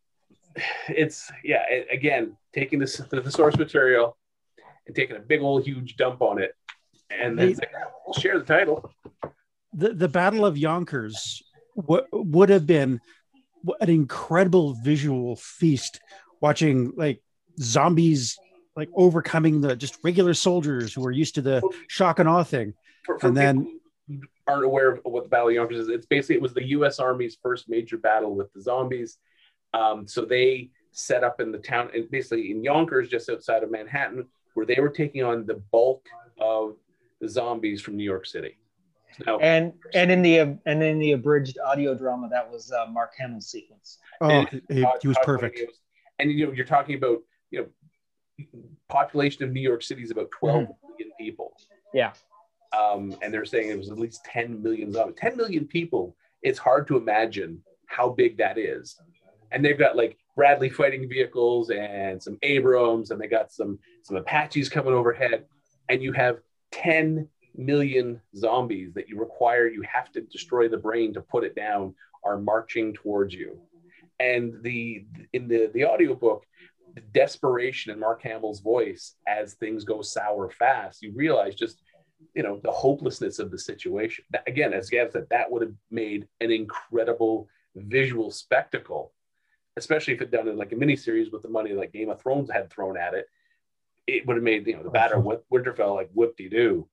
It's yeah, it, again, taking this the source material and taking a big old huge dump on it, and then Hey. saying, we'll share the title. The the Battle of Yonkers w- would have been an incredible visual feast, watching like zombies like overcoming the just regular soldiers who are used to the shock and awe thing. For, for And then- people who aren't aware of what the Battle of Yonkers is, it's basically it was the U S Army's first major battle with the zombies. Um, so they set up in the town, and basically in Yonkers, just outside of Manhattan, where they were taking on the bulk of the zombies from New York City. Now, And and in the and in the abridged audio drama, that was uh, Mark Hamill's sequence. Oh, And he, Todd- he was Todd perfect. Williams- And you know, you're talking about, you know, population of New York City is about twelve million people. Yeah. Um, and they're saying it was at least ten million zombies. ten million people. It's hard to imagine how big that is. And they've got like Bradley fighting vehicles and some Abrams, and they got some some Apaches coming overhead. And you have ten million zombies that you require, you have to destroy the brain to put it down, are marching towards you. And the in the the audiobook, the desperation in Mark Hamill's voice as things go sour fast, you realize just, you know, the hopelessness of the situation. That, again, as Gav said, that would have made an incredible visual spectacle, especially if it done in like a miniseries with the money like Game of Thrones had thrown at it. It would have made, you know, the Battle of Winterfell like whoop-de-doo.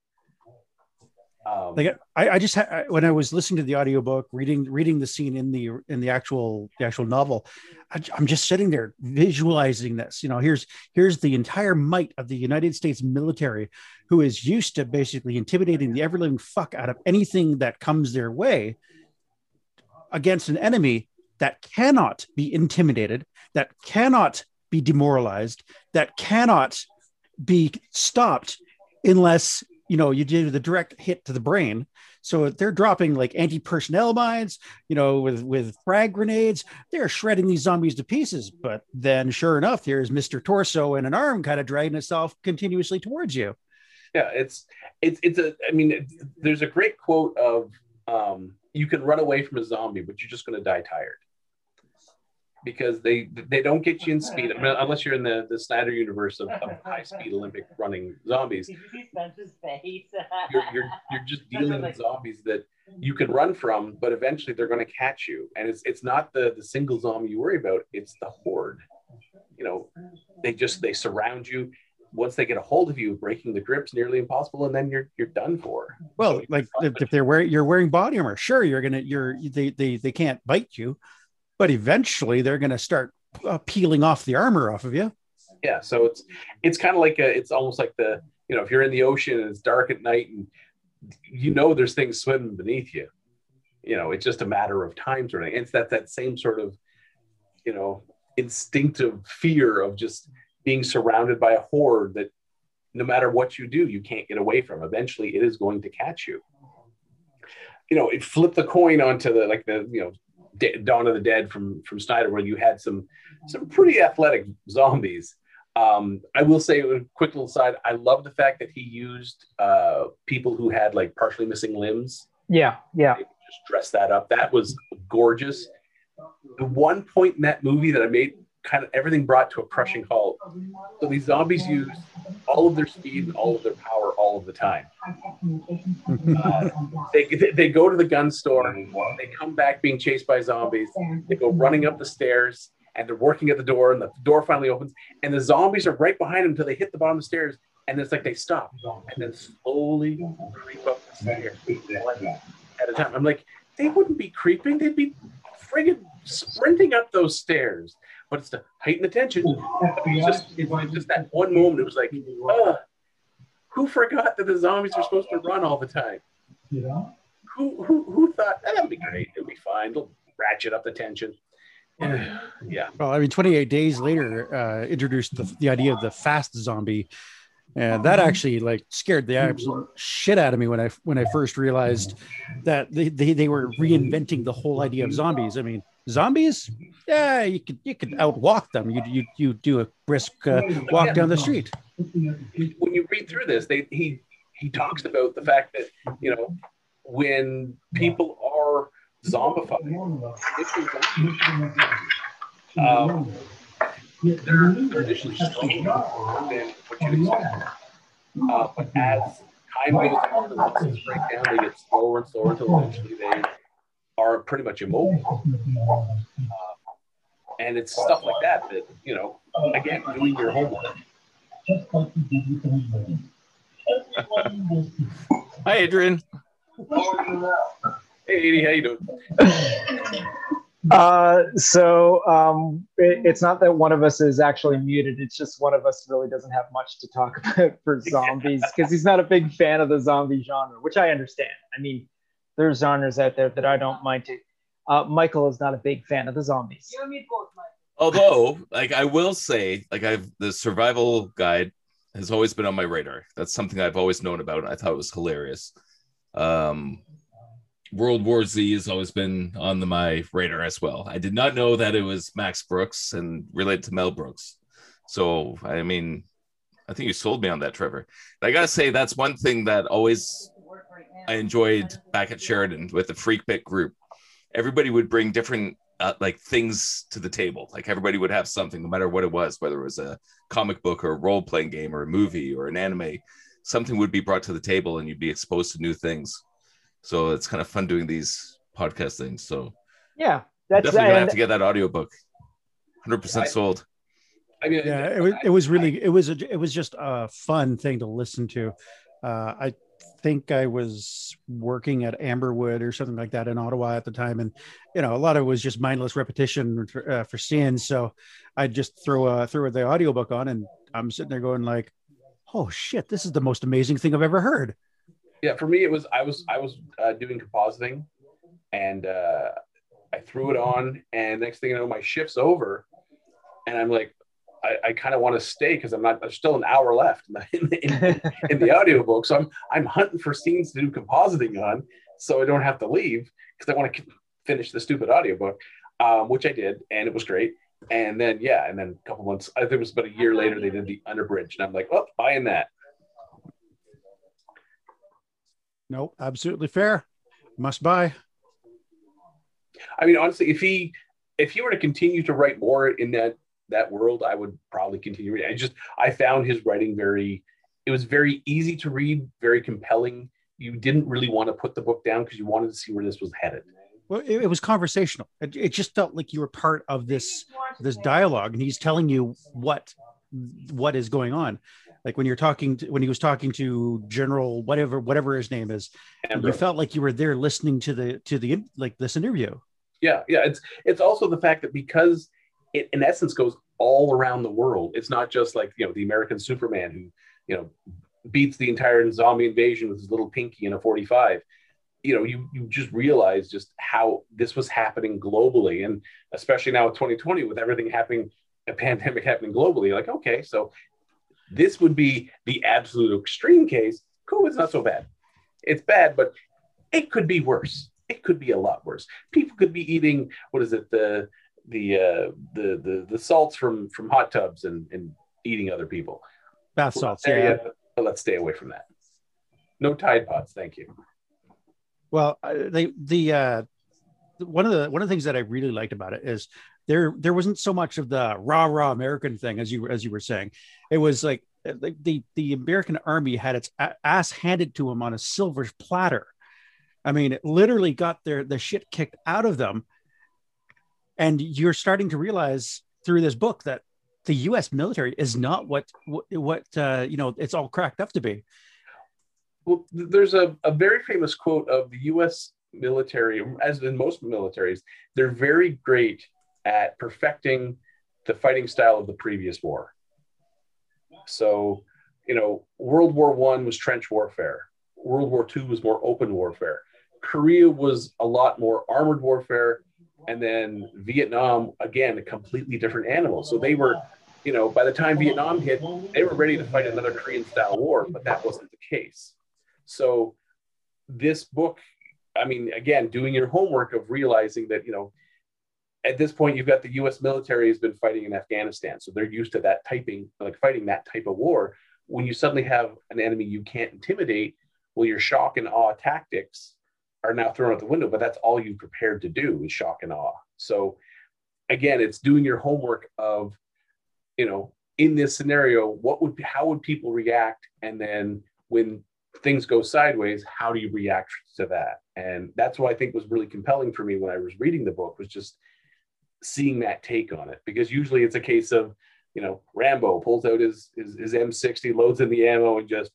Um, Like I, I just ha- when I was listening to the audiobook, reading reading the scene in the in the actual the actual novel, I, I'm just sitting there visualizing this. You know, here's here's the entire might of the United States military, who is used to basically intimidating the ever living fuck out of anything that comes their way, against an enemy that cannot be intimidated, that cannot be demoralized, that cannot be stopped unless, you know, you do the direct hit to the brain. So they're dropping like anti-personnel mines, you know, with, with frag grenades. They're shredding these zombies to pieces. But then sure enough, here's Mister Torso and an arm kind of dragging itself continuously towards you. Yeah, it's it's it's a. I mean, it, there's a great quote of, um, "You can run away from a zombie, but you're just going to die tired." Because they they don't get you in speed, I mean, unless you're in the, the Snyder universe of, of high speed Olympic running zombies. Did you see Spencer's face? You're, you're you're just dealing with zombies that you can run from, but eventually they're going to catch you. And it's it's not the the single zombie you worry about; it's the horde. You know, they just they surround you. Once they get a hold of you, breaking the grip's nearly impossible, and then you're you're done for. Well, So, like if, if they're wearing you're wearing body armor, sure, you're gonna you're they they they can't bite you, but eventually they're gonna start uh, peeling off the armor off of you. yeah, so it's it's kind of like a, it's almost like the, you know, if you're in the ocean and it's dark at night and you know there's things swimming beneath you, you know, it's just a matter of time sort of. And it's that that same sort of, you know, instinctive fear of just being surrounded by a horde that no matter what you do, you can't get away from. Eventually it is going to catch you. You know, it flip the coin onto the, like the, you know, D- Dawn of the Dead from, from Snyder, where you had some, some pretty athletic zombies. Um, I will say, a quick little side, I love the fact that he used uh, people who had like partially missing limbs. Yeah, yeah. just dress that up. That was gorgeous. The one point in that movie that I made kind of everything brought to a crushing halt. So these zombies use all of their speed and all of their power all of the time. Uh, they, they go to the gun store, they come back being chased by zombies, they go running up the stairs, and they're working at the door, and the door finally opens, and the zombies are right behind them until they hit the bottom of the stairs, and it's like they stop, and then slowly creep up the stairs one at a time. I'm like, they wouldn't be creeping, they'd be friggin' sprinting up those stairs. But it's to heighten the tension. It was just, it was just that one moment. It was like, uh, who forgot that the zombies are supposed to run all the time? Yeah. Who who who thought eh, that'd be great? It'll be fine. It'll ratchet up the tension. Yeah. Well, I mean, twenty-eight days later, uh, introduced the, the idea of the fast zombie, and that actually like scared the absolute shit out of me when I when I first realized that they they, they were reinventing the whole idea of zombies. I mean, zombies, yeah, you could you could outwalk them. You you you do a brisk uh, walk down the street. When you read through this, they he he talks about the fact that, you know, when people are zombified, um, they're, they're initially stronger than what you'd expect. Uh, but as time goes on, the muscles break down, they get slower and slower until eventually they are pretty much immobile. Uh, and it's stuff like that that, you know, again, doing your homework. Hi, Adrian. Hey, Edie, how you doing? Uh, so um, it, it's not that one of us is actually muted. It's just one of us really doesn't have much to talk about for zombies because he's not a big fan of the zombie genre, which I understand. I mean, there's genres out there that I don't mind to. Uh, Michael is not a big fan of the zombies. You and me both, Mike. Although, like I will say, like I've the survival guide has always been on my radar. That's something I've always known about. I thought it was hilarious. Um, World War Z has always been on the, my radar as well. I did not know that it was Max Brooks and related to Mel Brooks. So, I mean, I think you sold me on that, Trevor. I got to say, that's one thing that always I enjoyed back at Sheridan with the Freak Pit group. Everybody would bring different uh, like things to the table. Like everybody would have something, no matter what it was, whether it was a comic book or a role-playing game or a movie or an anime, something would be brought to the table and you'd be exposed to new things. So it's kind of fun doing these podcast things. So yeah, that's definitely gonna and, have to get that audiobook. one hundred percent sold. I mean, Yeah, it was it was really it was a, it was just a fun thing to listen to. Uh, I think I was working at Amberwood or something like that in Ottawa at the time, and you know a lot of it was just mindless repetition for, uh, for scenes. So I just throw a throw the audiobook on, and I'm sitting there going like, "Oh shit, this is the most amazing thing I've ever heard." Yeah, for me, it was I was I was uh, doing compositing, and uh, I threw it on, and next thing you know, my shift's over, and I'm like, I, I kind of want to stay because I'm not. There's still an hour left in the, in, in, in the audiobook, so I'm I'm hunting for scenes to do compositing on, so I don't have to leave because I want to finish the stupid audiobook, um, which I did, and it was great. And then yeah, and then a couple months, I think it was about a year later, they did the Underbridge, and I'm like, oh, buying that. No, absolutely fair. Must buy. I mean, honestly, if he if he were to continue to write more in that that world, I would probably continue reading. I just I found his writing very. It was very easy to read, very compelling. You didn't really want to put the book down because you wanted to see where this was headed. Well, it, it was conversational. It, it just felt like you were part of this this dialogue, and he's telling you what what is going on. Like when you're talking to, when he was talking to General whatever whatever his name is, and you felt like you were there listening to the to the like this interview. Yeah, yeah. It's it's also the fact that because it in essence goes all around the world. It's not just like, you know, the American Superman who, you know, beats the entire zombie invasion with his little pinky in a forty-five. You know, you you just realize just how this was happening globally, and especially now with twenty twenty with everything happening, a pandemic happening globally. Like, okay, so this would be the absolute extreme case. Cool, it's not so bad. It's bad, but it could be worse. It could be a lot worse. People could be eating, what is it, the the uh, the, the the salts from from hot tubs and, and eating other people. Bath salts, yeah. yeah. Yet, but let's stay away from that. No Tide Pods, thank you. Well, uh, they the uh, one of the one of the things that I really liked about it is there there wasn't so much of the rah rah American thing as you as you were saying. It was like the the, the American army had its ass handed to them on a silver platter. I mean, it literally got their the shit kicked out of them. And you're starting to realize through this book that the U S military is not what what, what uh, you know it's all cracked up to be. Well, there's a, a very famous quote of the U S military, as in most militaries, they're very great at perfecting the fighting style of the previous war. So, you know, World War One was trench warfare. World War Two was more open warfare. Korea was a lot more armored warfare. And then Vietnam, again, a completely different animal. So they were, you know, by the time Vietnam hit, they were ready to fight another Korean style war, but that wasn't the case. So this book, I mean, again, doing your homework of realizing that, you know, at this point, you've got the U S military has been fighting in Afghanistan. So they're used to that typing, like fighting that type of war. When you suddenly have an enemy you can't intimidate, well, your shock and awe tactics are now thrown out the window, but that's all you've prepared to do is shock and awe. So again, it's doing your homework of, you know, in this scenario, what would, how would people react? And then when things go sideways, how do you react to that? And that's what I think was really compelling for me when I was reading the book, was just seeing that take on it. Because usually it's a case of, you know, Rambo pulls out his, his, his M sixty, loads in the ammo, and just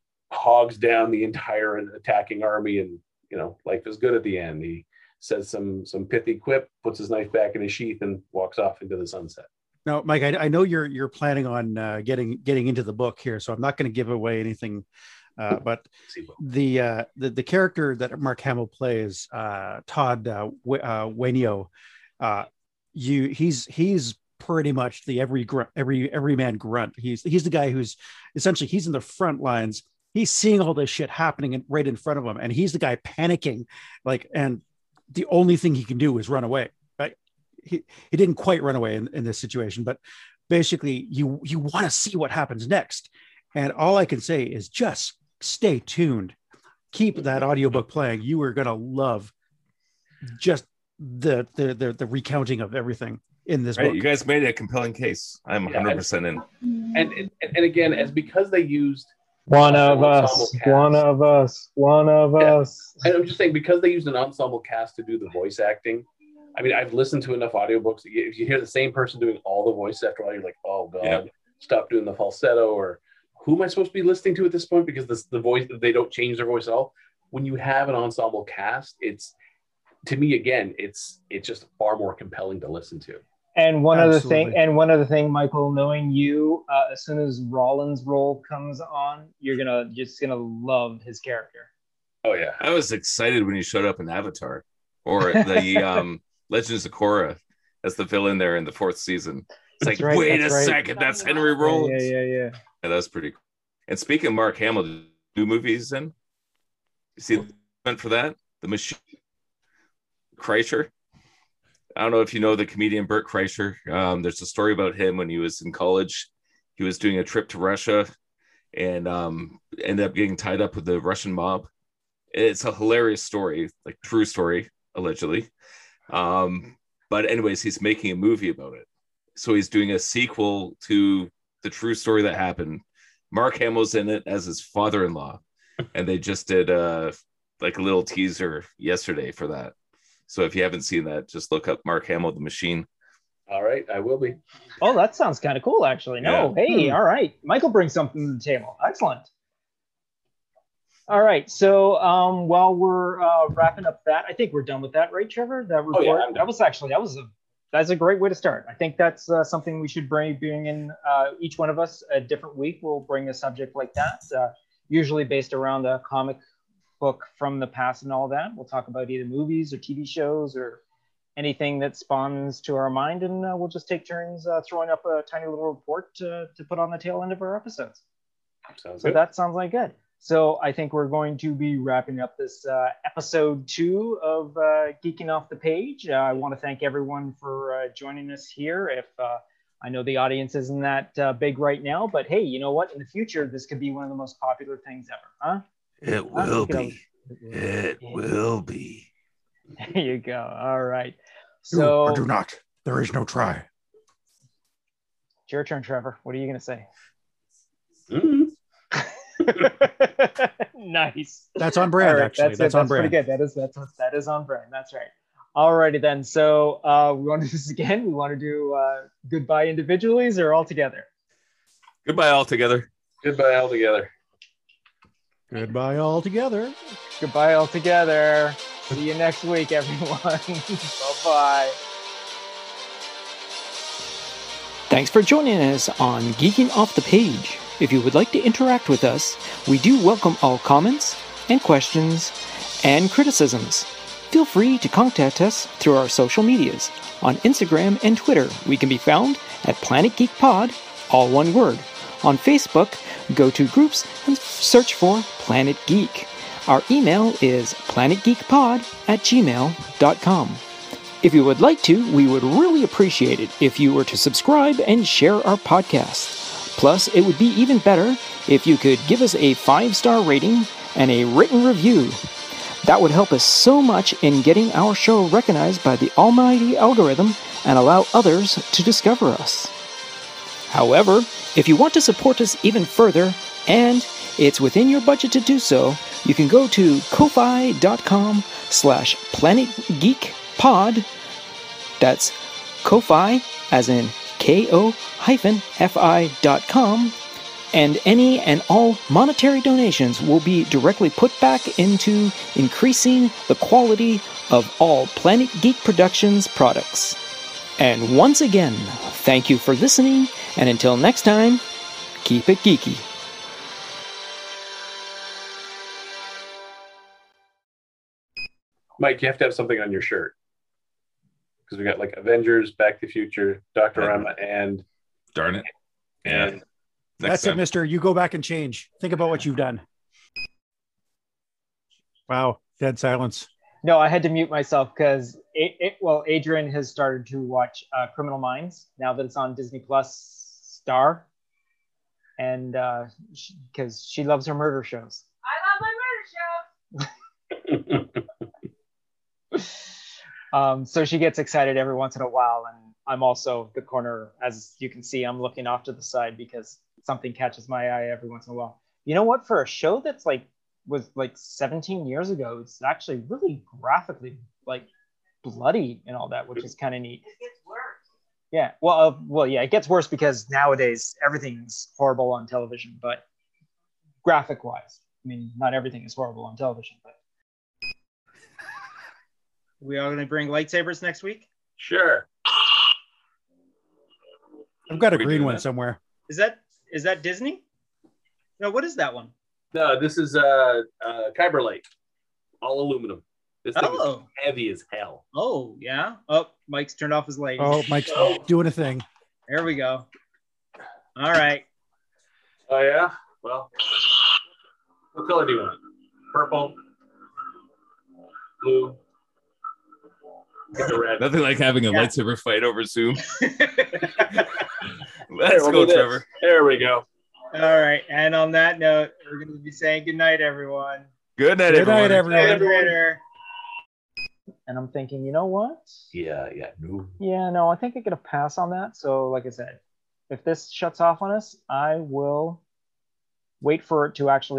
hogs down the entire attacking army, and you know, life is good at the end. He says some some pithy quip, puts his knife back in his sheath, and walks off into the sunset. Now, Mike, I, I know you're you're planning on uh, getting getting into the book here, so I'm not going to give away anything. Uh, but the, uh, the the character that Mark Hamill plays, uh, Todd uh, w- uh, Wainio, uh, you he's he's pretty much the every grunt, every every man grunt. He's he's the guy who's essentially he's in the front lines. He's seeing all this shit happening in, right in front of him, and he's the guy panicking, like, and the only thing he can do is run away. Right? He he didn't quite run away in, in this situation, but basically, you you want to see what happens next. And all I can say is just stay tuned, keep that audiobook playing. You are gonna love just the the the, the recounting of everything in this right, book. You guys made a compelling case. I'm one hundred percent in. And, and and again, as because they used One of us, one of us, one of yeah. us. And I'm just saying, because they used an ensemble cast to do the voice acting, I mean, I've listened to enough audiobooks. If you hear the same person doing all the voice after a while, you're like, oh God, yeah. Stop doing the falsetto. Or who am I supposed to be listening to at this point? Because this, the voice, they don't change their voice at all. When you have an ensemble cast, it's, to me, again, it's it's just far more compelling to listen to. And one Absolutely. other thing, and one other thing, Michael, knowing you, uh, as soon as Rollins' role comes on, you're gonna just gonna love his character. Oh yeah, I was excited when he showed up in Avatar, or the um, Legends of Korra as the villain there in the fourth season. It's like, right, wait a right. second, that's Henry Rollins. Yeah, yeah, yeah, yeah. Yeah, that was pretty cool. And speaking of Mark Hamill, new movies in. You see the event for that? The Machine. Kreischer. I don't know if you know the comedian Bert Kreischer. Um, there's a story about him when he was in college. He was doing a trip to Russia and um, ended up getting tied up with the Russian mob. It's a hilarious story, like true story, allegedly. Um, but anyways, he's making a movie about it. So he's doing a sequel to the true story that happened. Mark Hamill's in it as his father-in-law. And they just did uh, like a little teaser yesterday for that. So if you haven't seen that, just look up Mark Hamill, The Machine. All right, I will be. Oh, that sounds kind of cool, actually. No, Yeah. hey, Hmm. all right. Michael brings something to the table. Excellent. All right, so um, while we're uh, wrapping up that, I think we're done with that, right, Trevor? That report. Oh, yeah, I'm done. That was actually that was a that's a great way to start. I think that's uh, something we should bring bring in. Uh, each one of us a different week. We'll bring a subject like that, uh, usually based around a comic book from the past and all that. We'll talk about either movies or T V shows or anything that spawns to our mind, and uh, we'll just take turns uh, throwing up a tiny little report to, to put on the tail end of our episodes. Sounds So good. that sounds like good. So I think we're going to be wrapping up this uh, episode two of uh, Geeking Off the Page. Uh, I want to thank everyone for uh, joining us here. If uh, I know the audience isn't that uh, big right now, but hey, you know what? In the future, this could be one of the most popular things ever, huh? It Huh? will You know, be. It will be. There you go. All right. Do or So do not. There is no try. it's your turn, Trevor. What are you going to say? Mm. Nice. That's on brand, All right, actually. That's, That's, it. on That's brand. pretty good. That is that's that is on brand. That's right. Alrighty then. So uh, we want to do this again. We want to do uh, goodbye individually or all together. Goodbye all together. Goodbye altogether. Goodbye all together. Goodbye all together. See you next week, everyone. Bye-bye. Thanks for joining us on Geeking Off the Page. If you would like to interact with us, we do welcome all comments and questions and criticisms. Feel free to contact us through our social medias. On Instagram and Twitter, we can be found at Planet Geek Pod, all one word. On Facebook, go to groups and search for Planet Geek. Our email is planetgeekpod at gmail dot com. If you would like to, we would really appreciate it if you were to subscribe and share our podcast. Plus, it would be even better if you could give us a five-star rating and a written review. That would help us so much in getting our show recognized by the almighty algorithm and allow others to discover us. However, if you want to support us even further, and it's within your budget to do so, you can go to ko-fi.com slash planetgeekpod. That's Ko-Fi, as in K-O hyphen F-I dot com. And any and all monetary donations will be directly put back into increasing the quality of all Planet Geek Productions products. And once again, thank you for listening, and until next time, keep it geeky. Mike, you have to have something on your shirt. Because we got like Avengers, Back to the Future, Doctor Rama, and Darn it. Yeah. and Next That's time. it, mister. You go back and change. Think about what you've done. Wow. Dead silence. No, I had to mute myself because it, it. Well, Adrian has started to watch uh, Criminal Minds now that it's on Disney Plus Star, and because she, she loves her murder shows. I love my murder show. Um, so she gets excited every once in a while, and I'm also the corner, as you can see, I'm looking off to the side because something catches my eye every once in a while. You know what? For a show that's like was like seventeen years ago, it's actually really graphically like bloody and all that, which is kind of neat. It gets worse. Yeah. Well, uh, well, yeah, it gets worse because nowadays everything's horrible on television, but graphic wise, I mean, not everything is horrible on television, but. We are going to bring lightsabers next week. sure. I've got a We green doing one that? somewhere. Is that is that Disney? No, what is that one? No, this is uh, uh, Kyber Lake, all aluminum. This thing Oh. is heavy as hell. Oh, yeah. Oh, Mike's turned off his light. Oh, Mike's doing a thing. There we go. All right. Oh yeah. Well, what color do you want? Purple, blue. Get the red. Nothing like having a Yeah. lightsaber fight over Zoom. There, Let's we'll go, do this. Trevor. There we go. All right. And on that note, we're going to be saying good night, everyone. Good night, Good night, everyone. everyone. See you later. And I'm thinking, you know what? Yeah, yeah. No. Yeah, no, I think I'm going to pass on that. So, like I said, if this shuts off on us, I will wait for it to actually